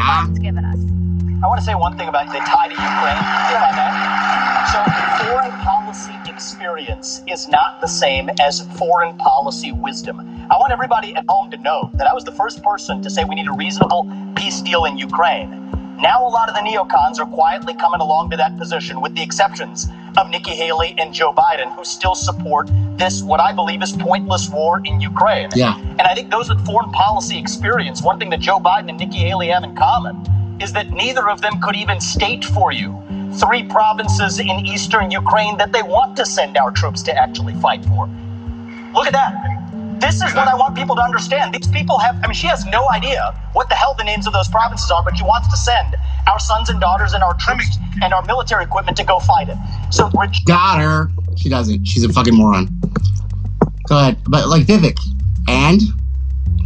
T: I want to say one thing about the tie to Ukraine, if I may. So foreign policy experience is not the same as foreign policy wisdom. I want everybody at home to know that I was the first person to say we need a reasonable peace deal in Ukraine. Now a lot of the neocons are quietly coming along to that position, with the exceptions of Nikki Haley and Joe Biden, who still support this, what I believe is pointless war in Ukraine.
A: Yeah.
T: And I think those with foreign policy experience, one thing that Joe Biden and Nikki Haley have in common is that neither of them could even state for you 3 provinces in eastern Ukraine that they want to send our troops to actually fight for. Look at that. This is what I want people to understand. These people she has no idea what the hell the names of those provinces are, but she wants to send our sons and daughters and our troops and our military equipment to go fight it. So
A: got her. She doesn't. She's a fucking moron. Go ahead. But like Vivek. And?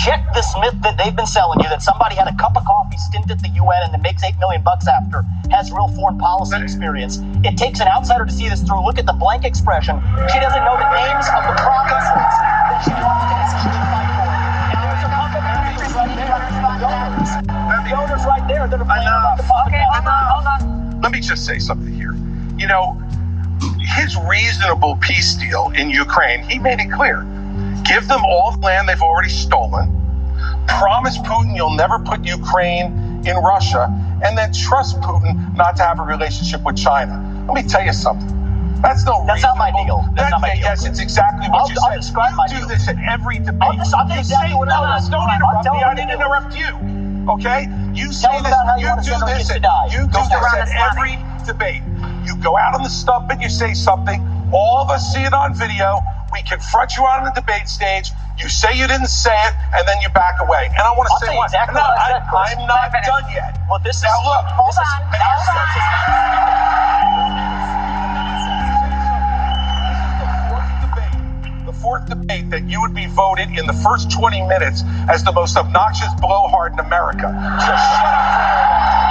I: reject this myth that they've been selling you that somebody had a cup of coffee stint at the UN and then makes $8 million after, has real foreign policy experience. It takes an outsider to see this through. Look at the blank expression. She doesn't know the names of the provinces that she wants to actually fight for. And there's a couple of countries right there. The owners right there that are playing about the pocket.
U: Hold on. Let me just say something here. You know, his reasonable peace deal in Ukraine, he made it clear. Give them all the land they've already stolen. Promise Putin you'll never put Ukraine in Russia, and then trust Putin not to have a relationship with China. Let me tell you something. That's not my deal. That's not my deal. Yes, it's exactly what you said.
I: I'll describe my deal.
U: You do this at every debate.
I: I'll exactly what I was.
U: Don't interrupt me. I didn't interrupt you. Okay? You say this. You do this at every debate. You go out on the stump and you say something. All of us see it on video. We confront you on the debate stage. You say you didn't say it, and then you back away. And I want to say one.
I: Exactly
U: I'm not done yet.
I: Well, this
U: now
I: is.
U: Look.
I: Hold
U: on. The fourth debate that you would be voted in the first 20 minutes as the most obnoxious blowhard in America. So shut up.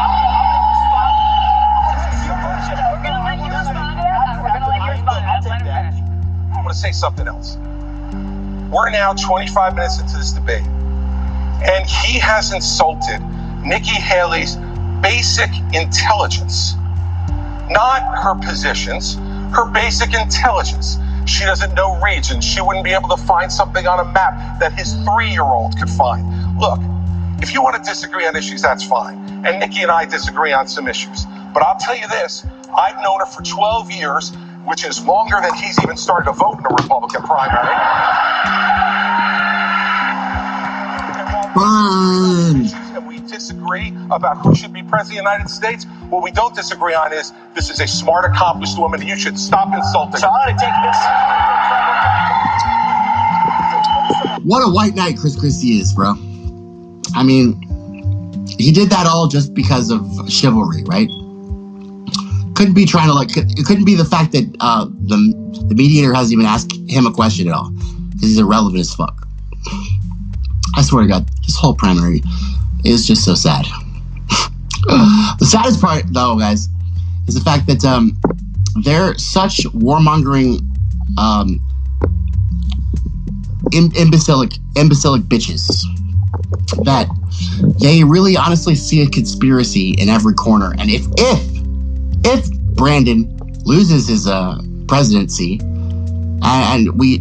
U: I want to say something else. We're now 25 minutes into this debate, and he has insulted Nikki Haley's basic intelligence. Not her positions, her basic intelligence. She doesn't know regions. She wouldn't be able to find something on a map that his 3-year-old could find. Look, if you want to disagree on issues, that's fine. And Nikki and I disagree on some issues. But I'll tell you this, I've known her for 12 years, which is longer than he's even started to vote in a Republican primary. And we disagree about who should be president of the United States. What we don't disagree on is this is a smart, accomplished woman. You should stop insulting.
I: So I'm going to take this.
V: What a white knight Chris Christie is, bro. I mean, he did that all just because of chivalry, right? Couldn't be trying to it couldn't be the fact that the mediator hasn't even asked him a question at all because he's irrelevant as fuck. I swear to God, this whole primary is just so sad. The saddest part, though, guys, is the fact that they're such warmongering, imbecilic bitches that they really honestly see a conspiracy in every corner. And if Brandon loses his presidency, and we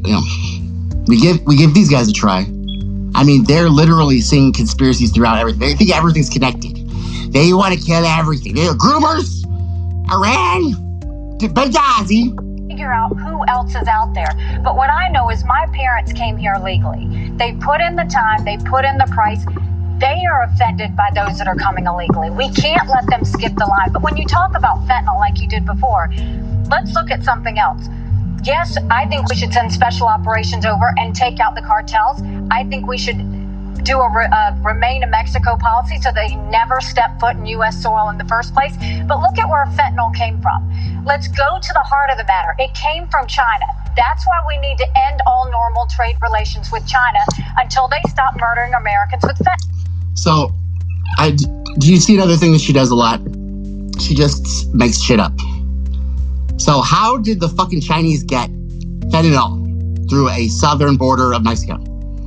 V: give these guys a try, I mean, they're literally seeing conspiracies throughout everything. They think everything's connected. They want to kill everything. They're groomers, Iran, Benghazi.
B: Figure out who else is out there. But what I know is my parents came here legally. They put in the time, they put in the price. They are offended by those that are coming illegally. We can't let them skip the line. But when you talk about fentanyl like you did before, let's look at something else. Yes, I think we should send special operations over and take out the cartels. I think we should do a remain in Mexico policy so they never step foot in U.S. soil in the first place. But look at where fentanyl came from. Let's go to the heart of the matter. It came from China. That's why we need to end all normal trade relations with China until they stop murdering Americans with fentanyl.
V: So, do you see another thing that she does a lot? She just makes shit up. So how did the fucking Chinese get fentanyl through a southern border of Mexico?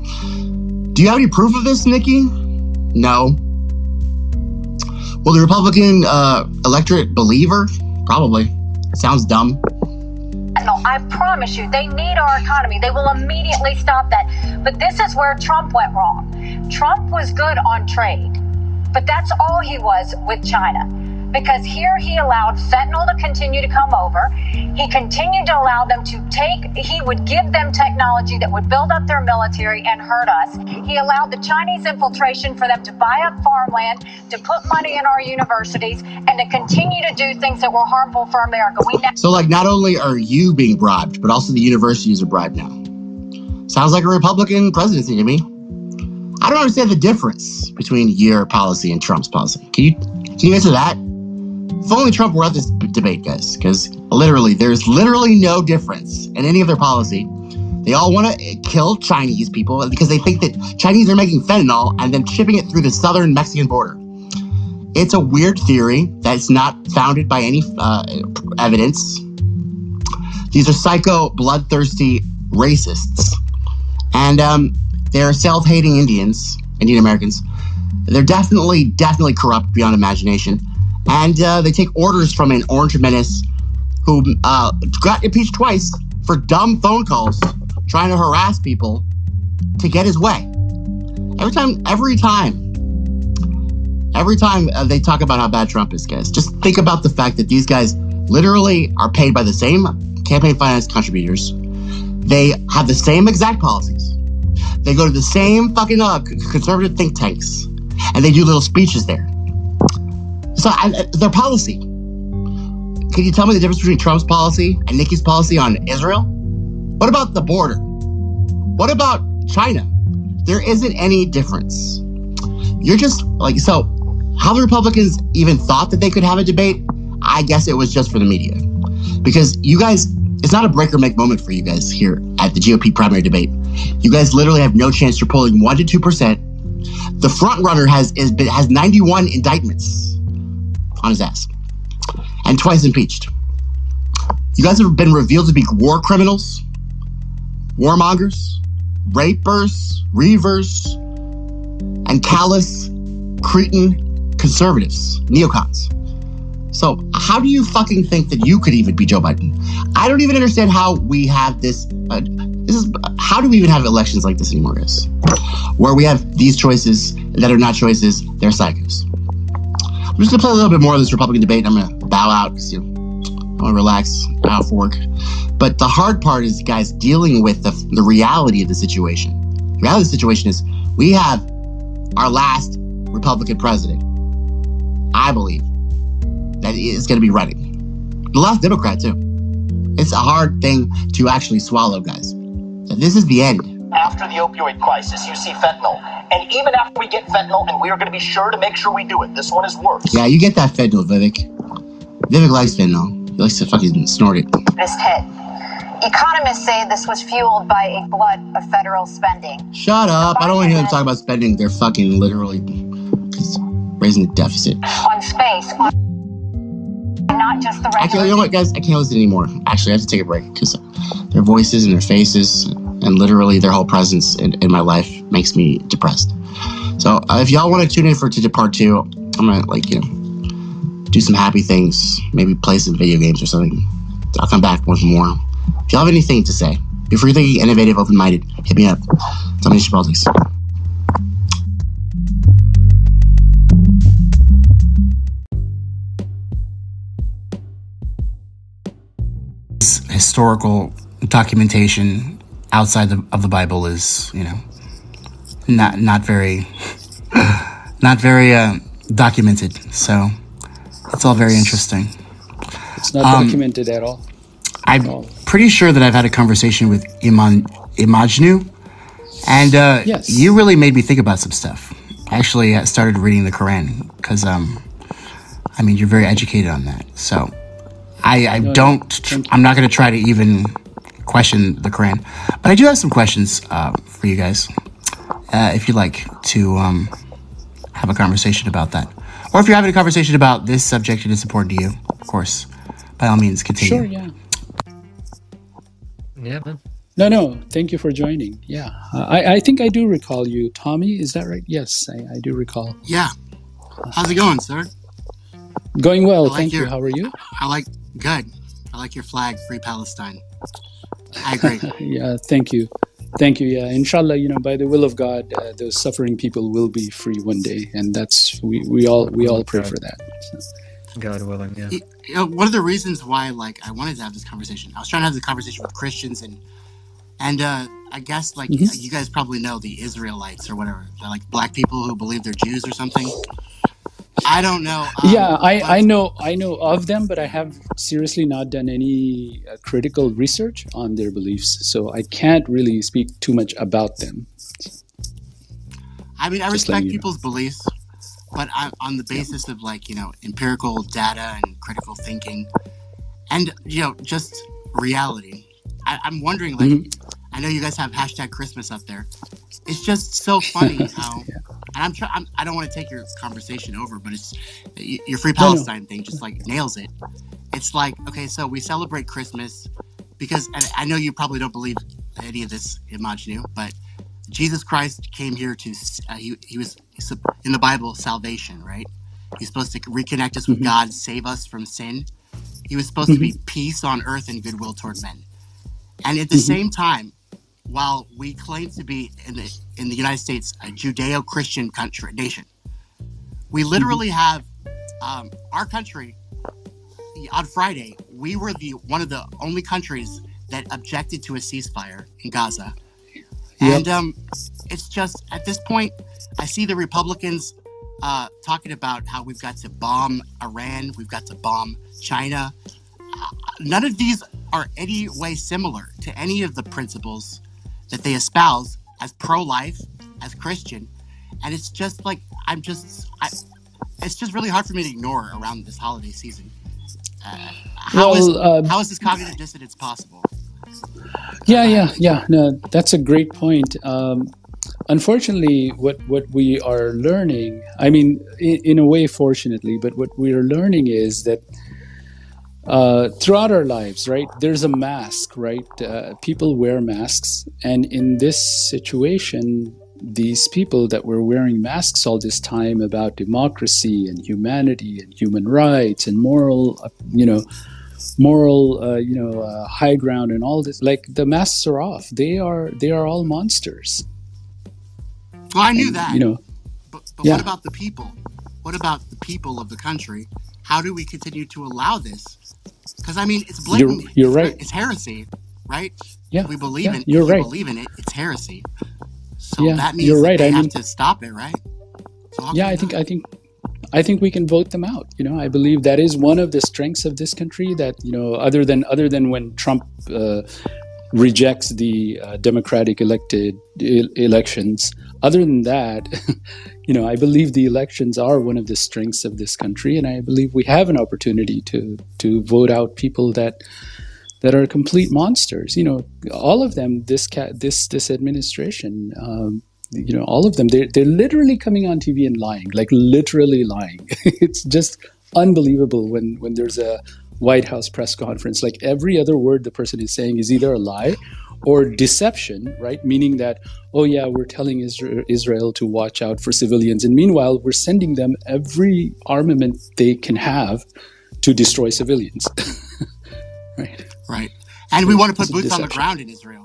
V: Do you have any proof of this, Nikki? No. Will the Republican electorate believe her? Probably. Sounds dumb.
B: No, I promise you, they need our economy. They will immediately stop that. But this is where Trump went wrong. Trump was good on trade, but that's all he was with China. Because here he allowed fentanyl to continue to come over. He continued to allow them to he would give them technology that would build up their military and hurt us. He allowed the Chinese infiltration for them to buy up farmland, to put money in our universities, and to continue to do things that were harmful for America.
V: So, not only are you being bribed, but also the universities are bribed now. Sounds like a Republican presidency to me. I don't understand the difference between your policy and Trump's policy. Can you answer that? If only Trump were at this debate, guys, because there's literally no difference in any of their policy. They all want to kill Chinese people because they think that Chinese are making fentanyl and then shipping it through the southern Mexican border. It's a weird theory that's not founded by any evidence. These are psycho, bloodthirsty racists. And they're self-hating Indian Americans. They're definitely corrupt beyond imagination. And they take orders from an orange menace who got impeached twice for dumb phone calls trying to harass people to get his way. Every time they talk about how bad Trump is, guys, just think about the fact that these guys literally are paid by the same campaign finance contributors. They have the same exact policies. They go to the same fucking conservative think tanks, and they do little speeches there. So their policy. Can you tell me the difference between Trump's policy and Nikki's policy on Israel? What about the border? What about China? There isn't any difference. You're just like, so how the Republicans even thought that they could have a debate, I guess it was just for the media. Because you guys, it's not a break or make moment for you guys here at the GOP primary debate. You guys literally have no chance. You're polling 1 to 2%. The front runner has 91 indictments on his ass and twice impeached. You guys have been revealed to be war criminals, warmongers, rapers, reavers, and callous, cretin conservatives, neocons. So how do you fucking think that you could even be Joe Biden? I don't even understand how we have this. How do we even have elections like this anymore, guys? Where we have these choices that are not choices, they're psychos. I'm just gonna play a little bit more of this Republican debate. I'm gonna bow out because I want to relax out for work. But the hard part is, guys, dealing with the reality of the situation. The reality of the situation is we have our last Republican president, I believe, that is going to be running. The last Democrat, too. It's a hard thing to actually swallow, guys. This is the end.
I: After the opioid crisis, you see fentanyl. And even after we get fentanyl, and we are going to be sure to make sure we do it, this one is worse.
V: Yeah, you get that fentanyl, Vivek. Vivek likes fentanyl. He likes to fucking snort it.
B: This hit. Economists say this was fueled by a glut of federal spending.
V: Shut up. I don't want to hear them talk about spending. They're fucking literally raising the deficit.
B: On space. Not just the
V: regular. You know what, guys? I can't listen anymore. Actually, I have to take a break because their voices and their faces and literally their whole presence in my life makes me depressed. So if y'all want to tune in to part 2, I'm going to, do some happy things. Maybe play some video games or something. I'll come back with more. If y'all have anything to say, if you're thinking innovative, open-minded, hit me up. Domination Politics. Historical documentation outside of the Bible is, not very documented. So it's all very interesting.
C: It's not documented at all.
V: I'm pretty sure that I've had a conversation with Imajnu, and
C: yes.
V: You really made me think about some stuff. I actually started reading the Quran because, you're very educated on that. So I'm not going to try to even question the Quran, but I do have some questions for you guys, if you'd like to have a conversation about that. Or if you're having a conversation about this subject and it's important to you, of course, by all means, continue.
C: Sure, yeah.
E: Yeah, man.
C: No, thank you for joining. Yeah, I think I do recall you, Tommy. Is that right? Yes, I do recall.
V: Yeah. How's it going, sir?
C: Going well, thank you. How are you?
V: Good. I like your flag, Free Palestine. I agree.
C: Yeah, thank you. Yeah, inshallah, by the will of God, those suffering people will be free one day, and that's we all pray for that. So.
E: God willing, yeah.
V: One of the reasons why, I wanted to have this conversation, I was trying to have this conversation with Christians, and I guess, you guys probably know the Israelites or whatever. They're black people who believe they're Jews or something. I don't know.
C: I know of them, but I have seriously not done any critical research on their beliefs, so I can't really speak too much about them.
V: I respect people's beliefs, but on the basis of empirical data and critical thinking, and just reality. I'm wondering, I know you guys have hashtag Christmas up there. It's just so funny how, and I don't want to take your conversation over, but it's your Free Palestine thing just like nails it. It's like, okay, so we celebrate Christmas because, and I know you probably don't believe any of this, Imaginu, but Jesus Christ came here to, he was in the Bible, salvation, right? He's supposed to reconnect us with God, save us from sin. He was supposed to be peace on earth and goodwill toward men. And at the same time, while we claim to be in the United States a Judeo-Christian nation, we literally have our country. On Friday, we were one of the only countries that objected to a ceasefire in Gaza. And it's just, at this point, I see the Republicans talking about how we've got to bomb Iran, we've got to bomb China. None of these are any way similar to any of the principles that they espouse as pro-life, as Christian. And it's just like, it's just really hard for me to ignore around this holiday season. How is this cognitive dissonance possible?
C: Yeah. No, that's a great point. Unfortunately, what we are learning, I mean, in a way, fortunately, but what we are learning is that throughout our lives, right, there's a mask, right? People wear masks. And in this situation, these people that were wearing masks all this time about democracy and humanity and human rights and moral high ground and all this, like the masks are off. They are all monsters.
V: Well, I knew that. But what about the people? What about the people of the country? How do we continue to allow this? Because I mean, it's blatantly.
C: You're right.
V: It's heresy, right?
C: Yeah.
V: If we believe in.
C: You're right.
V: Believe in it. It's heresy. So that means
C: you're right.
V: they have to stop it, right? So
C: I think we can vote them out. I believe that is one of the strengths of this country. That other than when Trump rejects the democratic elections. Other than that, I believe the elections are one of the strengths of this country, and I believe we have an opportunity to vote out people that are complete monsters. All of them. This administration. All of them. They're literally coming on TV and lying, like literally lying. It's just unbelievable when there's a White House press conference. Like every other word the person is saying is either a lie or deception, right? Meaning that, oh yeah, we're telling Israel to watch out for civilians. And meanwhile, we're sending them every armament they can have to destroy civilians.
V: Right. And we want to put boots on the ground in Israel.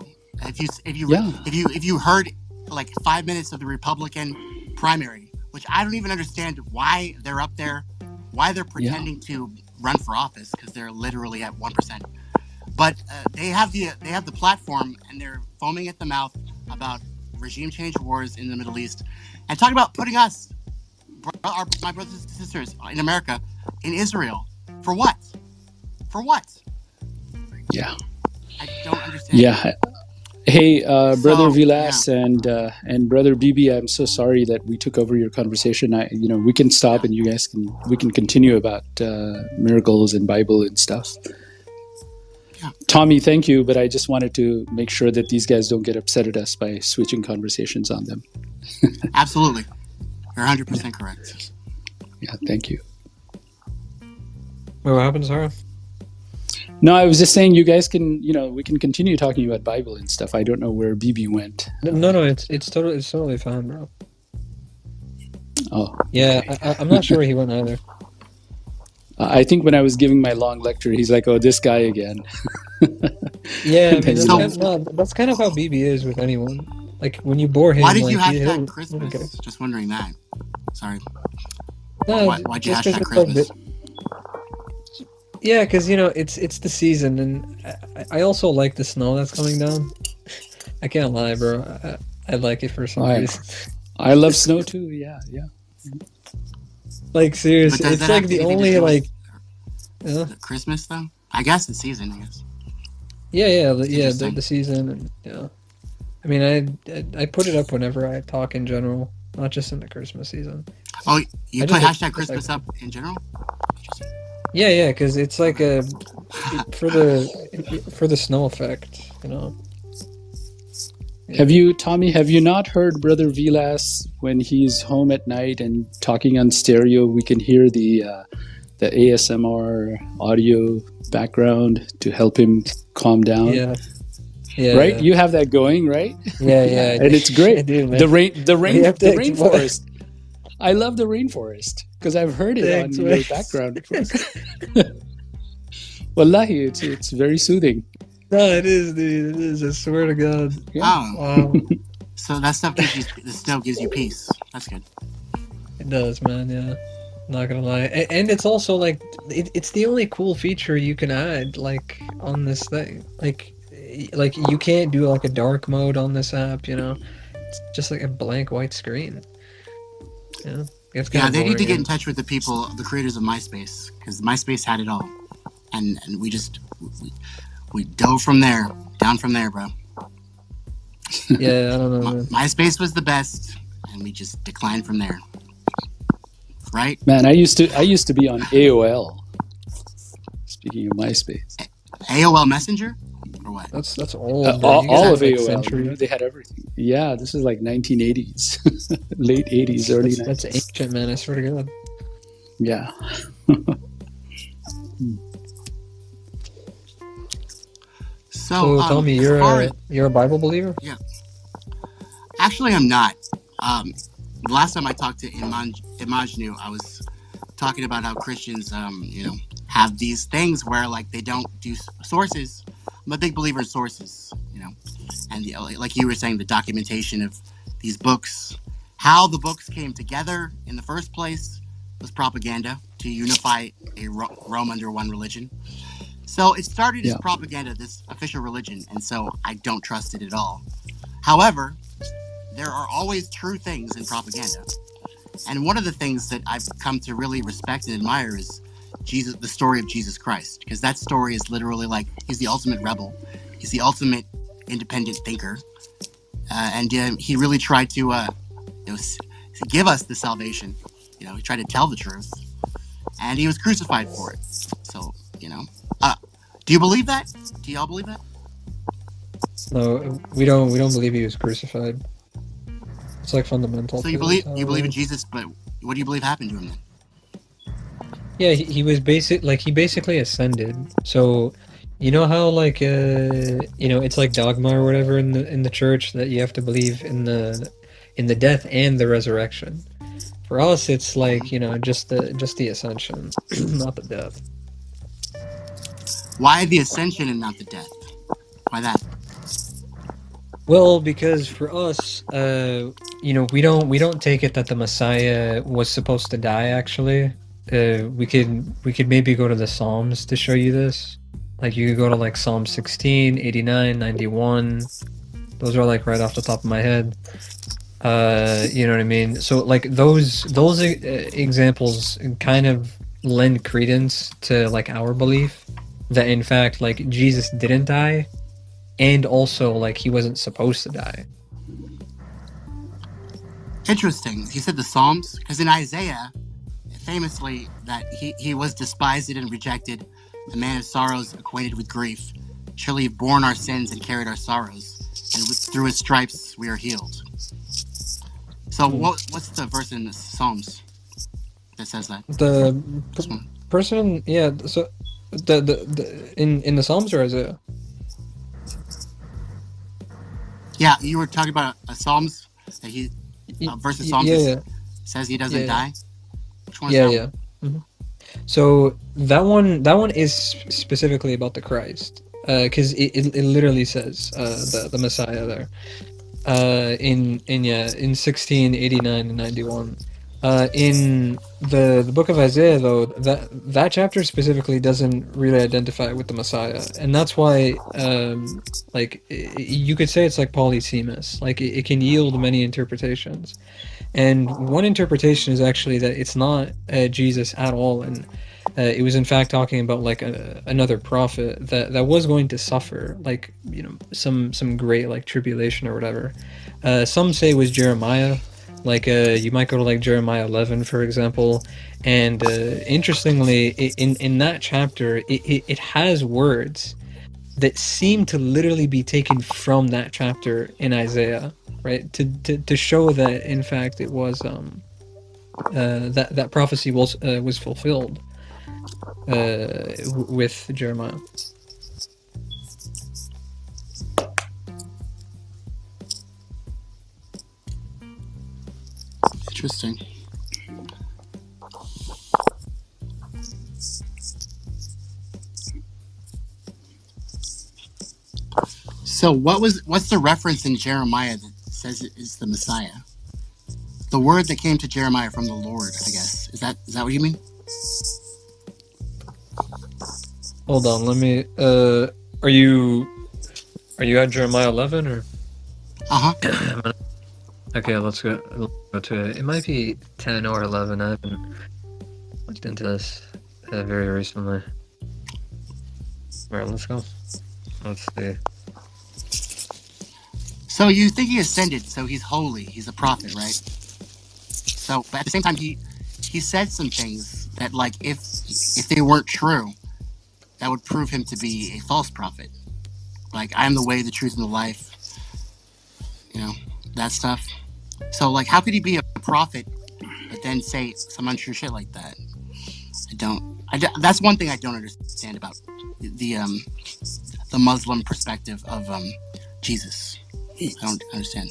V: If you heard like 5 minutes of the Republican primary, which I don't even understand why they're up there, why they're pretending to run for office, because they're literally at 1%. But they have the platform, and they're foaming at the mouth about regime change wars in the Middle East, and talking about putting us, my brothers and sisters in America, in Israel. For what? For what?
C: Yeah.
V: I don't understand.
C: Yeah. Hey, Brother Vilas and Brother Bibi, I'm so sorry that we took over your conversation. We can stop and we can continue about miracles and Bible and stuff. Yeah. Tommy, thank you, but I just wanted to make sure that these guys don't get upset at us by switching conversations on them.
V: Absolutely. You're 100% correct.
C: Yeah, thank you.
E: Wait, what happened, Sarah?
C: No, I was just saying you guys can, we can continue talking about Bible and stuff. I don't know where BB went.
E: No, it's totally fine, bro.
C: Oh.
E: Yeah, I'm not sure where he went either.
C: I think when I was giving my long lecture, he's like, "Oh, this guy again."
E: Yeah, I mean, that's kind of how BB is with anyone. Like when you bore him.
V: Why did you hashtag Christmas? Okay. Just wondering that. Sorry.
E: No,
V: why'd you hashtag Christmas?
E: Yeah, because it's the season, and I also like the snow that's coming down. I can't lie, bro. I like it for some reason.
C: I love snow too. Yeah.
E: Like seriously, it's like the only like.
V: Christmas though, I guess the season. I guess.
E: Yeah, the season, and yeah. I mean, I put it up whenever I talk in general, not just in the Christmas season.
V: Oh, you put hashtag Christmas up in general?
E: Yeah, because it's like for the snow effect,
C: Tommy, have you not heard Brother Vilas when he's home at night and talking on stereo? We can hear the ASMR audio background to help him calm down.
E: Yeah. Yeah,
C: right?
E: yeah.
C: You have that going, right?
E: Yeah.
C: And it's great.
E: I do, man.
C: The
E: We have to
C: rainforest. I love the rainforest because I've heard it
E: Thanks,
C: on
E: man.
C: your background. Wallahi, it's very soothing.
E: No, it is, dude. It is. I swear to God.
V: Oh,
E: Wow.
V: so that stuff still gives you peace. That's good.
E: It does, man. Yeah. Not gonna lie, and it's also like it's the only cool feature you can add like on this thing. Like you can't do like a dark mode on this app. You know, it's just like a blank white screen. Yeah. It's
V: Yeah,
E: kinda
V: they need to
E: boring,
V: get in touch with the people, the creators of MySpace, because MySpace had it all, and we dove from there, down from there, bro.
E: Yeah, I don't know. Man.
V: MySpace was the best, and we just declined from there. Right?
C: Man, I used to be on AOL. Speaking of MySpace,
V: AOL Messenger, or what?
E: That's old.
C: all of AOL. You know, they had everything. Yeah, this is like 1980s, late 80s, early 90s.
E: That's ancient, man. I swear to God.
C: Yeah.
V: So,
E: Tommy, you're a Bible believer?
V: Yeah. Actually, I'm not. The last time I talked to Imajnu, I was talking about how Christians, have these things where like they don't do sources. I'm a big believer in sources, and like you were saying, the documentation of these books, how the books came together in the first place was propaganda to unify a Rome under one religion. So it started as propaganda, this official religion, and so I don't trust it at all. However, there are always true things in propaganda. And one of the things that I've come to really respect and admire is the story of Jesus Christ, because that story is literally like, he's the ultimate rebel. He's the ultimate independent thinker. And he really tried to give us the salvation. He tried to tell the truth. And he was crucified for it. So, do you believe that? Do y'all believe that?
E: No, we don't believe he was crucified. It's like fundamental.
V: So you believe in Jesus, but what do you believe happened to him then?
E: Yeah, he was he basically ascended. So, you know how like it's like dogma or whatever in the church that you have to believe in the death and the resurrection. For us, it's like just the ascension, not the death.
V: Why the ascension and not the death? Why that?
E: Well, because for us, we don't take it that the Messiah was supposed to die. Actually, we could maybe go to the Psalms to show you this. Like you could go to like Psalm 16, 89, 91. Those are like right off the top of my head. You know what I mean? So like those examples kind of lend credence to like our belief that in fact like Jesus didn't die. And also, like, he wasn't supposed to die.
V: Interesting. You said the Psalms? Because in Isaiah, famously, that he was despised and rejected, the man of sorrows, acquainted with grief. Surely he borne our sins and carried our sorrows, and through his stripes we are healed. So what's the verse in the Psalms that says that?
E: The person, yeah, so the in the Psalms or Isaiah?
V: Yeah, you were talking about a Psalms that verse of Psalms says he doesn't die. Which one is that?
E: Yeah. Mm-hmm. So that one is specifically about the Christ, because it literally says the Messiah there, in 1689 and 91. In the book of Isaiah, though, that chapter specifically doesn't really identify with the Messiah, and that's why, like, you could say it's like polysemous. Like, it can yield many interpretations, and one interpretation is actually that it's not Jesus at all, and it was in fact talking about like another prophet that was going to suffer, like some great like tribulation or whatever. Some say it was Jeremiah. Like you might go to like Jeremiah 11, for example, and interestingly, in that chapter, it has words that seem to literally be taken from that chapter in Isaiah, right? To show that in fact it was that prophecy was fulfilled with Jeremiah.
V: Interesting. So what's the reference in Jeremiah that says it is the Messiah? The word that came to Jeremiah from the Lord, I guess. Is that what you mean?
E: Hold on, let me are you at Jeremiah 11 or?
V: Uh-huh.
E: Okay, let's go to it. It might be 10 or 11. I haven't looked into this very recently. Alright, let's go. Let's see.
V: So you think he ascended, so he's holy, he's a prophet, right? So, but at the same time, he said some things that, like, if they weren't true, that would prove him to be a false prophet. Like, I am the way, the truth, and the life. You know, that stuff. So, like, how could he be a prophet, but then say some untrue shit like that? That's one thing I don't understand about the Muslim perspective of Jesus. I don't understand.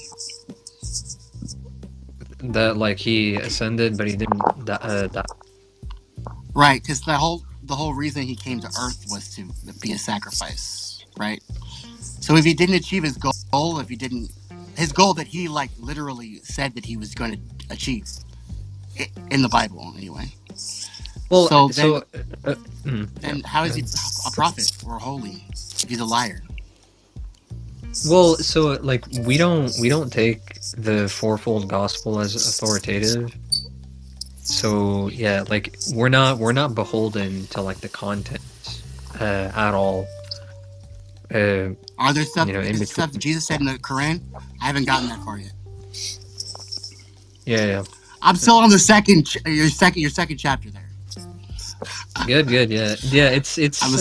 E: That, like, he ascended, but he didn't die.
V: Right, because the whole reason he came to Earth was to be a sacrifice, right? So if he didn't achieve his goal, his goal that he, like, literally said that he was going to achieve in the Bible, anyway.
E: Well,
V: then how is he a prophet or holy if he's a liar?
E: Well, so, like, we don't take the fourfold gospel as authoritative. So yeah, like, we're not beholden to, like, the content at all.
V: Are there stuff,
E: in between.
V: stuff Jesus said in the Quran? I haven't gotten that far yet.
E: Yeah.
V: I'm still on the your second chapter there.
E: Good, yeah. It's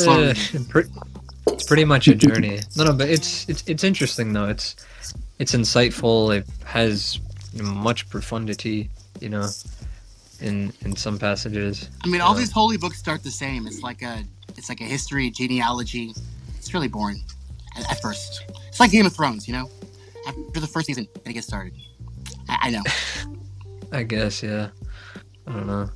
E: it's pretty much a journey. No, but it's interesting though. It's insightful. It has much profundity, in some passages.
V: I mean, all these holy books start the same. It's like a history, a genealogy. It's really boring at first. It's like Game of Thrones, After the first season, it gets started. I know.
E: I guess, yeah. I don't know.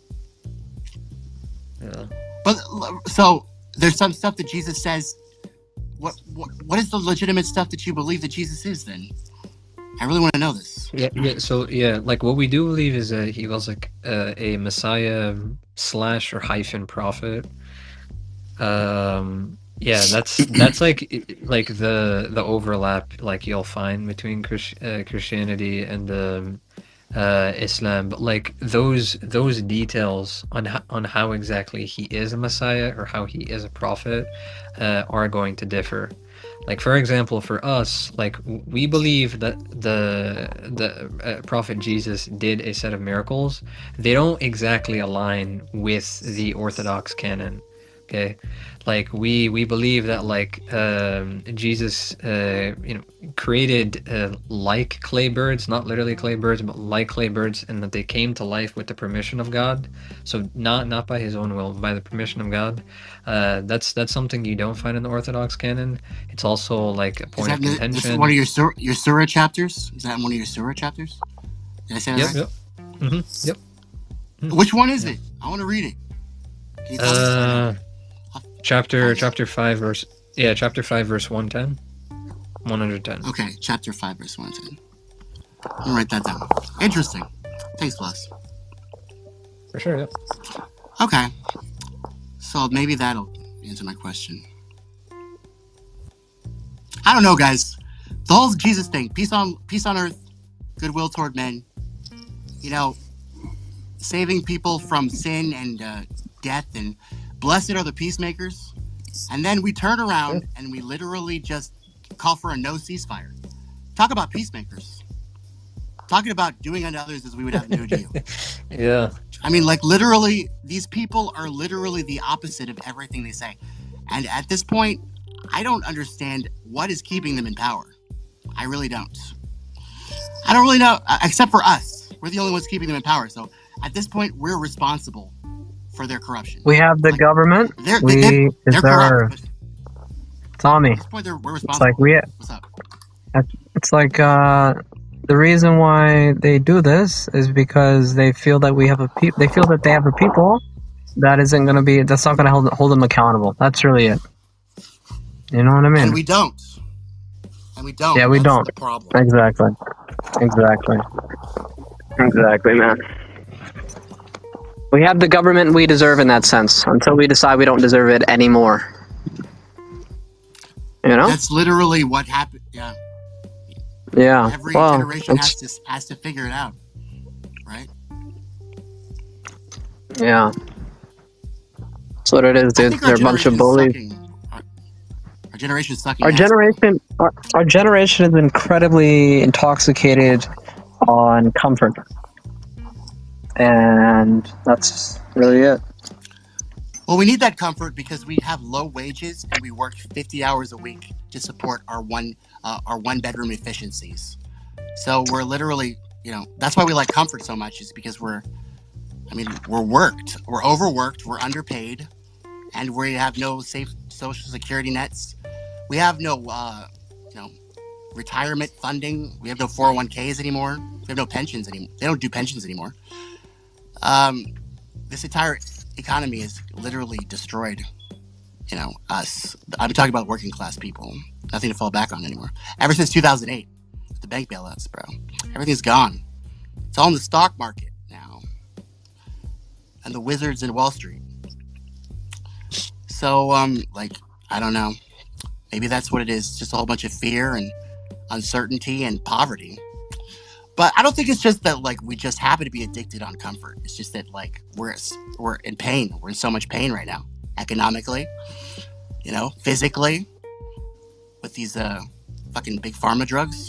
E: Yeah.
V: But so there's some stuff that Jesus says. What is the legitimate stuff that you believe that Jesus is then? I really want to know this.
E: Yeah. So like, what we do believe is that he was like a Messiah / or hyphen prophet. That's like the overlap, like, you'll find between Christianity and Islam, but, like, those details on how exactly he is a Messiah or how he is a prophet are going to differ. Like, for example, for us, like, we believe that the prophet Jesus did a set of miracles. They don't exactly align with the Orthodox canon. Okay, like, we believe that, like, Jesus created like clay birds, not literally clay birds, but like clay birds, and that they came to life with the permission of God. So not by his own will, by the permission of God. That's something you don't find in the Orthodox canon. It's also, like, a point of contention.
V: This is one of your surah chapters? Is that one of your surah chapters? Did I say that right?
E: Yep. Mm-hmm. Yep. Mm-hmm.
V: Which one is it? I want to read it. Can you tell me?
E: Chapter 5 verse 110. 110.
V: Okay, chapter 5 verse 110. I'm gonna write that down. Interesting. Thanks, Bless.
E: For sure, yeah.
V: Okay. So maybe that'll answer my question. I don't know, guys. The whole Jesus thing, peace on earth, goodwill toward men. Saving people from sin and death, and blessed are the peacemakers. And then we turn around and we literally just call for a no ceasefire. Talk about peacemakers. Talking about doing unto others as we would have them do to you.
E: Yeah.
V: I mean, like, literally, these people are literally the opposite of everything they say. And at this point,
A: I don't understand what is keeping them in power. I really don't. I don't really know, except for us. We're the only ones keeping them in power. So at this point, we're responsible for their corruption.
F: We have the government.
A: They're
F: Deserve.
A: corrupt.
F: Tommy.
A: At this point, we're
F: It's
A: responsible.
F: like
A: What's up?
F: It's like the reason why they do this is because they feel that they feel that they have a people that's not going to hold them accountable. That's really it. You know what I mean?
A: And we don't.
F: Yeah, we
A: That's
F: don't.
A: the problem.
F: Exactly, man. We have the government we deserve in that sense until we decide we don't deserve it anymore. You know?
A: That's literally what happened. Yeah.
F: Yeah.
A: Every
F: well,
A: generation has to figure it out, right?
F: Yeah. That's what it is, dude. They're a bunch of bullies.
A: Our generation's sucking.
F: Our generation is incredibly intoxicated on comfort, and that's really it.
A: Well, we need that comfort because we have low wages and we work 50 hours a week to support our one bedroom efficiencies. So we're literally, that's why we like comfort so much, is because we're worked, we're overworked, we're underpaid, and we have no safe social security nets. We have no, retirement funding. We have no 401ks anymore. We have no pensions anymore. They don't do pensions anymore. This entire economy is literally destroyed. Us. I'm talking about working class people. Nothing to fall back on anymore. Ever since 2008, the bank bailouts, bro. Everything's gone. It's all in the stock market now. And the wizards in Wall Street. So, I don't know. Maybe that's what it is. Just a whole bunch of fear and uncertainty and poverty. But I don't think it's just that, we just happen to be addicted on comfort. It's just that, we're in pain. We're in so much pain right now. Economically, physically, with these fucking big pharma drugs.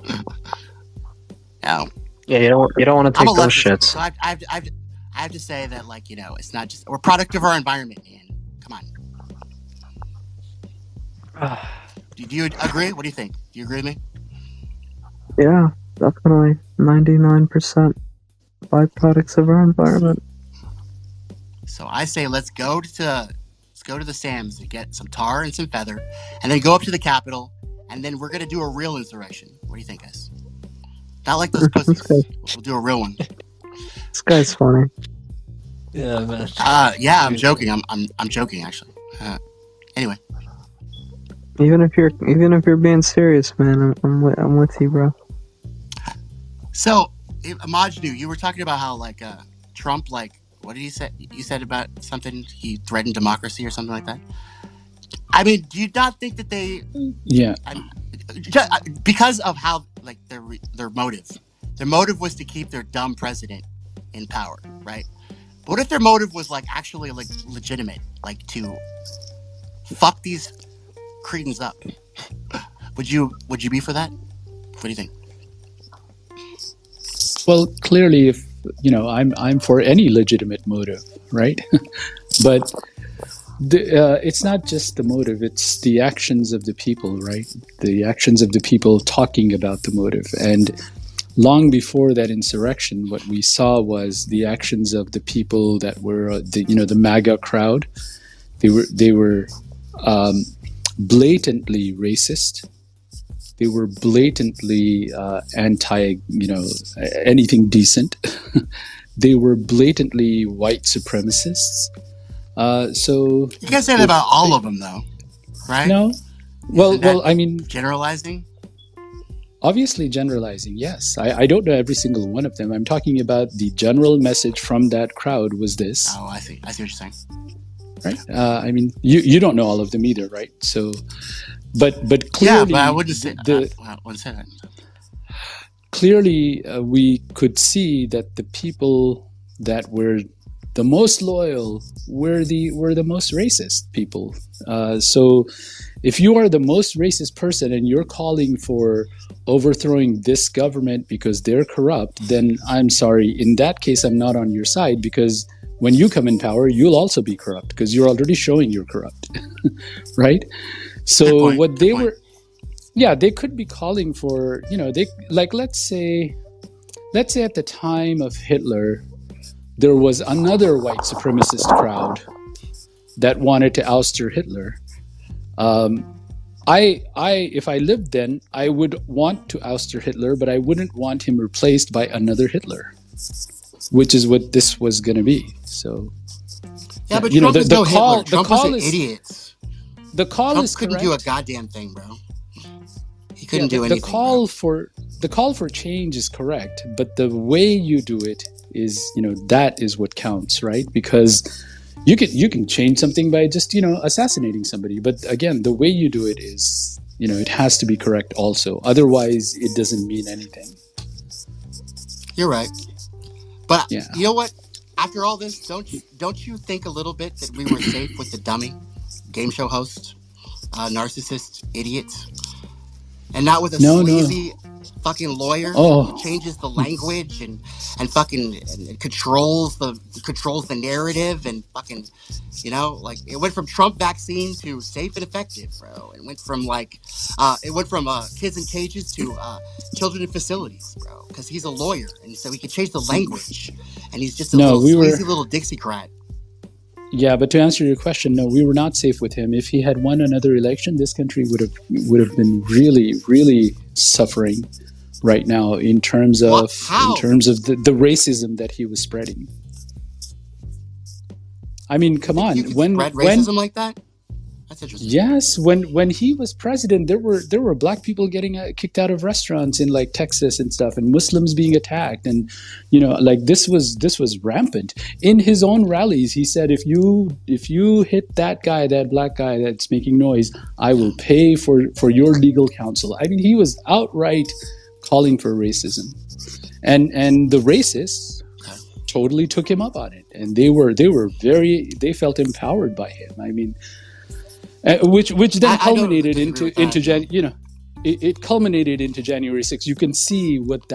F: Yeah, you don't want to take those shits.
A: So I have to say that, it's not just, we're a product of our environment, man. Come on. Do you agree? What do you think? Do you agree with me?
F: Yeah, definitely. 99% byproducts of our environment.
A: So I say let's go to the Sam's and get some tar and some feather, and then go up to the Capitol, and then we're gonna do a real insurrection. What do you think, guys? Not like those pussies. We'll do a real one.
F: This guy's funny.
E: Yeah, man.
A: Yeah, I'm joking. I'm joking actually. Anyway.
F: Even if you're being serious, man, I'm with you, bro.
A: So, Majdu, you were talking about how Trump, what did he say? You said about something, he threatened democracy or something like that. I mean, do you not think that they?
C: Yeah.
A: Because of how their motive. Their motive was to keep their dumb president in power, right? But what if their motive was actually legitimate, to fuck these cretins up? Would you be for that? What do you think?
C: Well, clearly, if I'm for any legitimate motive, right? But it's not just the motive; it's the actions of the people, right? The actions of the people talking about the motive. And long before that insurrection, what we saw was the actions of the people that were the MAGA crowd. They were blatantly racist. They were blatantly anti, anything decent. They were blatantly white supremacists. So
A: you can't say that about all of them, though, right?
C: No. Well, I mean,
A: generalizing.
C: Obviously, generalizing. Yes, I don't know every single one of them. I'm talking about the general message from that crowd was this.
A: Oh, I see. I see what you're saying.
C: Right. I mean, you don't know all of them either, right? So. But clearly,
A: yeah, but I wouldn't say that.
C: Clearly, we could see that the people that were the most loyal were the most racist people. So, if you are the most racist person and you're calling for overthrowing this government because they're corrupt, then I'm sorry. In that case, I'm not on your side, because when you come in power, you'll also be corrupt because you're already showing you're corrupt, right? So what they were, they could be calling for, they like, let's say at the time of Hitler, there was another white supremacist crowd that wanted to ouster Hitler. If I lived then, I would want to ouster Hitler, but I wouldn't want him replaced by another Hitler, which is what this was going to be. So,
V: yeah, but Trump is no Hitler. Trump was an idiot.
C: The call
V: Trump
C: is
V: couldn't
C: correct.
V: do a goddamn thing, bro. He couldn't do anything.
C: The call for change is correct, but the way you do it is, that is what counts, right? Because you can change something by just, assassinating somebody. But again, the way you do it is, it has to be correct also. Otherwise, it doesn't mean anything.
V: You're right. But you know what? After all this, don't you think a little bit that we were safe with the dummy, game show host, narcissist, idiot, and not with a sleazy fucking lawyer who changes the language and fucking controls the narrative and fucking, like it went from Trump vaccine to safe and effective, bro. It went from kids in cages to children in facilities, bro. Because he's a lawyer and so he can change the language, and he's just a sleazy little Dixiecrat.
C: Yeah, but to answer your question, no, we were not safe with him. If he had won another election, this country would have been really, really suffering right now in terms of the racism that he was spreading. I mean, come on,
V: spread racism like that? That's interesting.
C: Yes, when he was president, there were black people getting kicked out of restaurants in like Texas and stuff, and Muslims being attacked, and like this was rampant. In his own rallies, he said, if you hit that black guy that's making noise, I will pay for your legal counsel. I mean, he was outright calling for racism, and the racists totally took him up on it, and they felt empowered by him. I mean. Which then culminated into it culminated into January 6th. You can see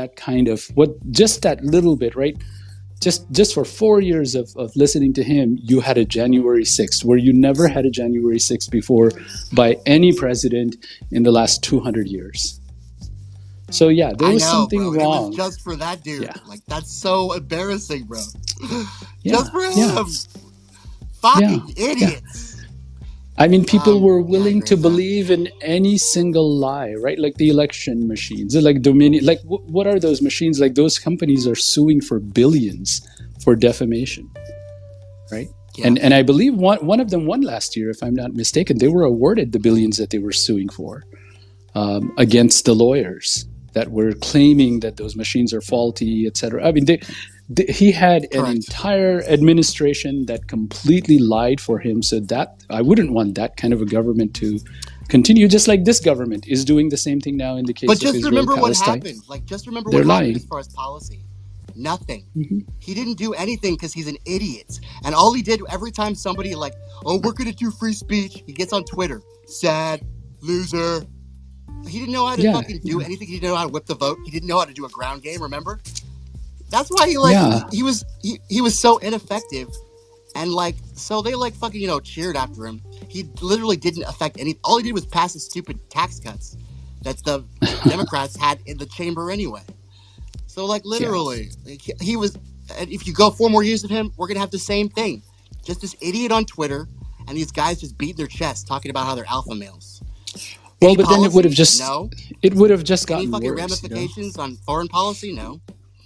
C: just that little bit, right? Just for 4 years of listening to him, you had a January 6th where you never had a January 6th before by any president in the last 200 years. So there was something
V: bro.
C: wrong.
V: It was just for that dude. Yeah. Like that's so embarrassing, bro.
C: Yeah.
V: Just for him. Fucking idiots.
C: I mean, people were willing to believe in any single lie, right? Like the election machines, like Dominion. Like, what are those machines? Like, those companies are suing for billions for defamation, right? Yeah. And I believe one of them won last year, if I'm not mistaken. They were awarded the billions that they were suing for against the lawyers that were claiming that those machines are faulty, etc. I mean, he had an entire administration that completely lied for him, so that I wouldn't want that kind of a government to continue, just like this government is doing the same thing now in the case of Israel, Palestine.
V: But just remember what happened. Like, just remember what happened as far as policy. Nothing.
C: Mm-hmm.
V: He didn't do anything because he's an idiot. And all he did, every time somebody like, oh, we're going to do free speech, he gets on Twitter. Sad. Loser. He didn't know how to fucking do anything. He didn't know how to whip the vote. He didn't know how to do a ground game, remember? That's why he was so ineffective, and so they fucking cheered after him. He literally didn't affect any. All he did was pass the stupid tax cuts that the Democrats had in the chamber anyway. So literally, he was. And if you go 4 more years of him, we're gonna have the same thing. Just this idiot on Twitter, and these guys just beating their chests talking about how they're alpha males.
C: Well, but then it would have just gotten
V: any fucking
C: worse.
V: Ramifications on foreign policy? No.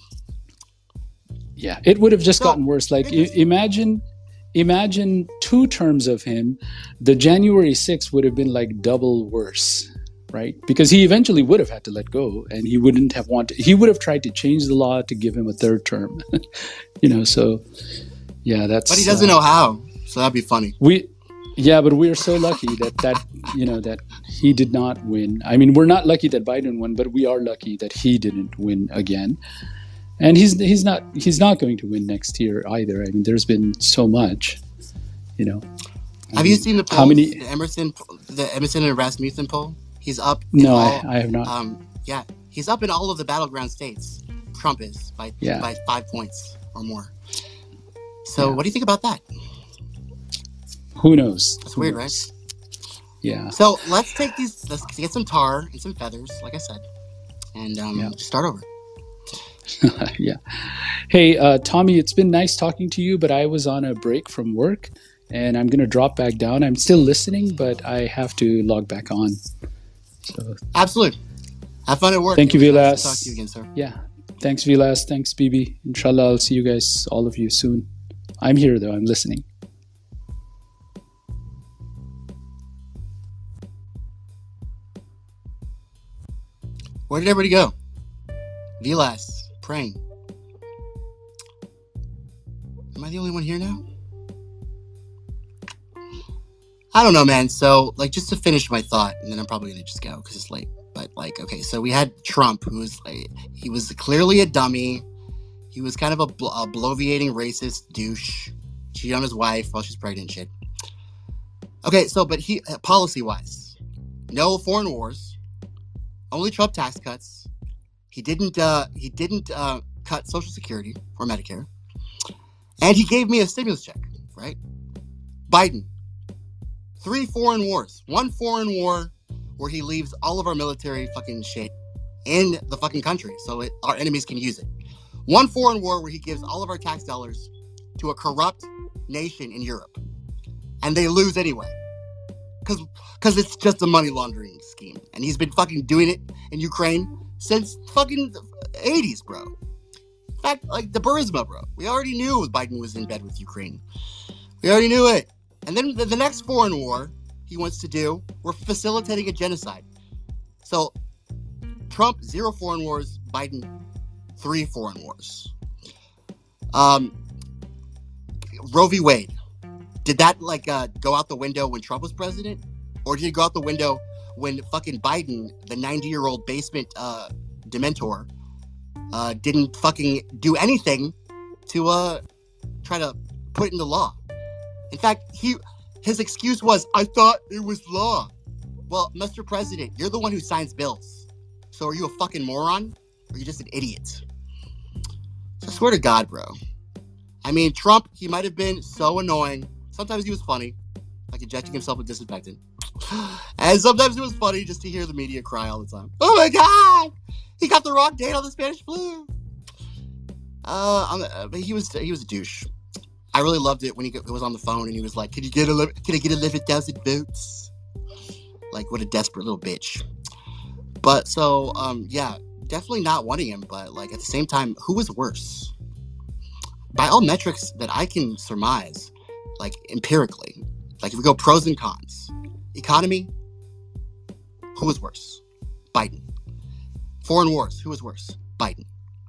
C: Yeah, it would have just gotten worse. Like, imagine 2 terms of him. The January 6th would have been like double worse, right? Because he eventually would have had to let go, and he wouldn't have wanted. He would have tried to change the law to give him a 3rd term. So that's.
V: But he doesn't know how, so that'd be funny.
C: But we're so lucky that he did not win. I mean, we're not lucky that Biden won, but we are lucky that he didn't win again. And he's not going to win next year either. I mean, there's been so much,
V: Have you seen the poll? The Emerson and Rasmussen poll? He's up.
C: I have not.
V: He's up in all of the battleground states. Trump is by 5 points or more. So what do you think about that?
C: Who knows?
V: That's weird, right?
C: Yeah.
V: So let's take these. Let's get some tar and some feathers, like I said, and start over.
C: Yeah. Hey, Tommy, it's been nice talking to you, but I was on a break from work, and I'm going to drop back down. I'm still listening, but I have to log back on. So
V: absolutely. Have fun at work.
C: Thank you, Vilas.
V: Nice to talk to you again, sir.
C: Yeah. Thanks, Vilas. Thanks, Bibi. Inshallah, I'll see you guys, all of you, soon. I'm here, though. I'm listening.
V: Where did everybody go? Vilas, praying. Am I the only one here now? I don't know, man. So, like, just to finish my thought, and then I'm probably going to just go because it's late. But, like, okay, so we had Trump, who was, like, he was clearly a dummy. He was kind of a bloviating racist douche. Cheated on his wife while she's pregnant and shit. Okay, so, but he, policy-wise, no foreign wars, only Trump tax cuts. He didn't cut Social Security or Medicare. And he gave me a stimulus check, right? Biden, 3 foreign wars. 1 foreign war where he leaves all of our military fucking shit in the fucking country so our enemies can use it. 1 foreign war where he gives all of our tax dollars to a corrupt nation in Europe. And they lose anyway. Because it's just a money laundering scheme. And he's been fucking doing it in Ukraine since fucking 80s, bro. In fact, like the Burisma, bro. We already knew Biden was in bed with Ukraine. We already knew it. And then the next foreign war he wants to do, we're facilitating a genocide. So, Trump, 0 foreign wars. Biden, 3 foreign wars. Roe v. Wade. Did that, like, go out the window when Trump was president? Or did it go out the window when fucking Biden, the 90-year-old basement dementor, didn't fucking do anything to try to put it into law? In fact, his excuse was, I thought it was law. Well, Mr. President, you're the one who signs bills. So are you a fucking moron? Or are you just an idiot? So I swear to God, bro. I mean, Trump, he might have been so annoying. Sometimes he was funny, like injecting himself with disinfectant. And sometimes it was funny just to hear the media cry all the time. Oh my God! He got the wrong date on the Spanish flu! But he was a douche. I really loved it when he was on the phone and he was like, can I get 11,000 votes? Like, what a desperate little bitch. But so, yeah, definitely not wanting him, but like at the same time, who was worse? By all metrics that I can surmise, like empirically, like if we go pros and cons, economy, who was worse? Biden. Foreign wars, who was worse? Biden.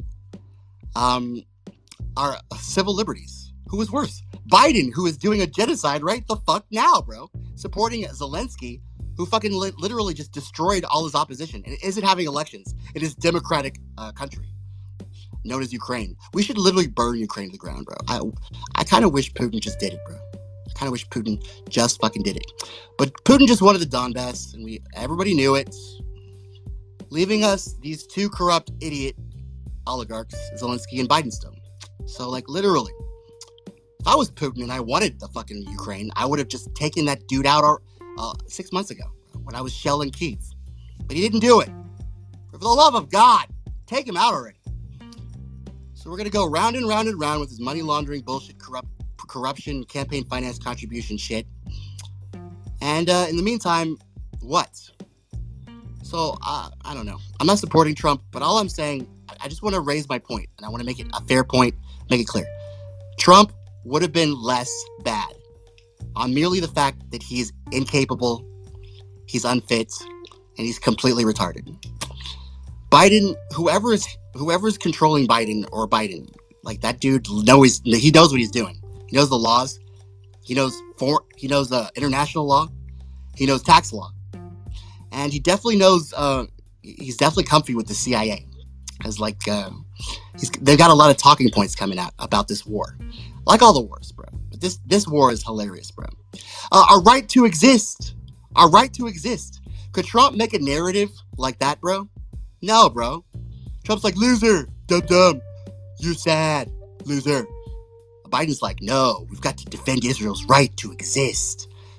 V: Our civil liberties, who was worse? Biden, who is doing a genocide right the fuck now, bro. Supporting Zelensky, who fucking literally just destroyed all his opposition and isn't having elections in his democratic country known as Ukraine. We should literally burn Ukraine to the ground, bro. I kind of wish Putin just did it, bro. I kind of wish Putin just fucking did it. But Putin just wanted the Donbass, and everybody knew it. Leaving us these 2 corrupt idiot oligarchs, Zelensky and Biden still. So, like, literally, if I was Putin and I wanted the fucking Ukraine, I would have just taken that dude out 6 months ago when I was shelling Kyiv. But he didn't do it. For the love of God, take him out already. So we're going to go round and round and round with this money laundering bullshit, corruption, campaign finance contribution shit. And in the meantime, what? So, I don't know. I'm not supporting Trump, but all I'm saying, I just want to raise my point, and I want to make it a fair point, make it clear. Trump would have been less bad on merely the fact that he's incapable, he's unfit, and he's completely retarded. Biden, whoever's controlling Biden or Biden, like that dude he knows what he's doing. He knows the laws. He knows the international law. He knows tax law. And he definitely knows, he's definitely comfy with the CIA. Because, like, they've got a lot of talking points coming out about this war. Like all the wars, bro. But this war is hilarious, bro. Our right to exist. Our right to exist. Could Trump make a narrative like that, bro? No, bro. Trump's like, loser, dumb, you're sad, loser. Biden's like, no, we've got to defend Israel's right to exist.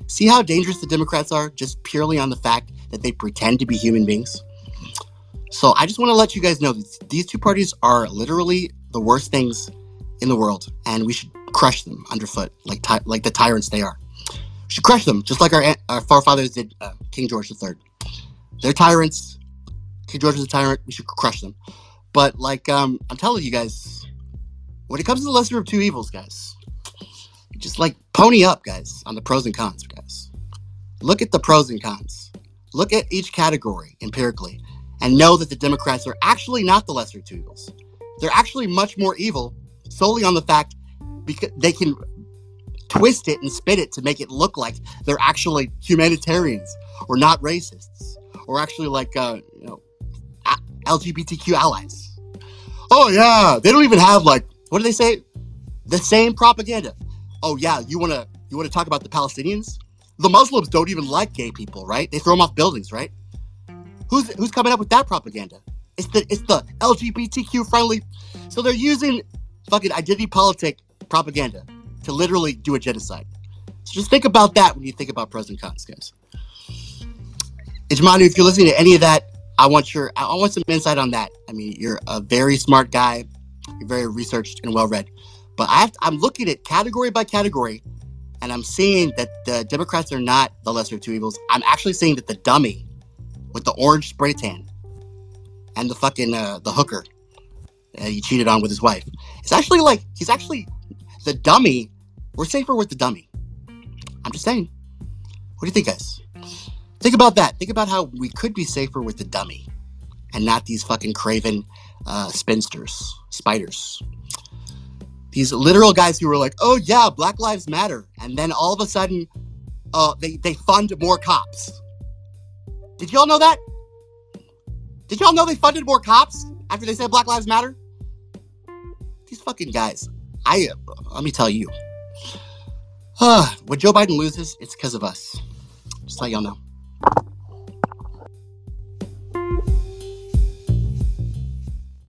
V: See how dangerous the Democrats are just purely on the fact that they pretend to be human beings? So I just want to let you guys know that these two parties are literally the worst things in the world, and we should crush them underfoot like the tyrants they are. We should crush them just like our forefathers did King George III. They're tyrants. King George is a tyrant. We should crush them. But like I'm telling you guys, when it comes to the lesser of two evils, guys, just like pony up, guys, on the pros and cons, guys. Look at the pros and cons. Look at each category empirically and know that the Democrats are actually not the lesser of two evils. They're actually much more evil solely on the fact because they can twist it and spin it to make it look like they're actually humanitarians or not racists or actually like LGBTQ allies. Oh yeah, they don't even have like, what do they say? The same propaganda. Oh yeah, you wanna talk about the Palestinians? The Muslims don't even like gay people, right? They throw them off buildings, right? Who's coming up with that propaganda? It's the LGBTQ friendly. So they're using fucking identity politic propaganda to literally do a genocide. So just think about that when you think about pros and cons, guys. Ijmanu, if you're listening to any of that, I want some insight on that. I mean, you're a very smart guy. You're very researched and well-read. But I'm looking at category by category, and I'm seeing that the Democrats are not the lesser of two evils. I'm actually seeing that the dummy with the orange spray tan and the fucking the hooker he cheated on with his wife. It's actually like he's actually the dummy. We're safer with the dummy. I'm just saying. What do you think, guys? Think about that. Think about how we could be safer with the dummy and not these fucking craven spinsters, spiders. These literal guys who were like, oh yeah, Black Lives Matter. And then all of a sudden, they fund more cops. Did y'all know that? Did y'all know they funded more cops after they said Black Lives Matter? These fucking guys. Let me tell you. When Joe Biden loses, it's because of us. Just let y'all know.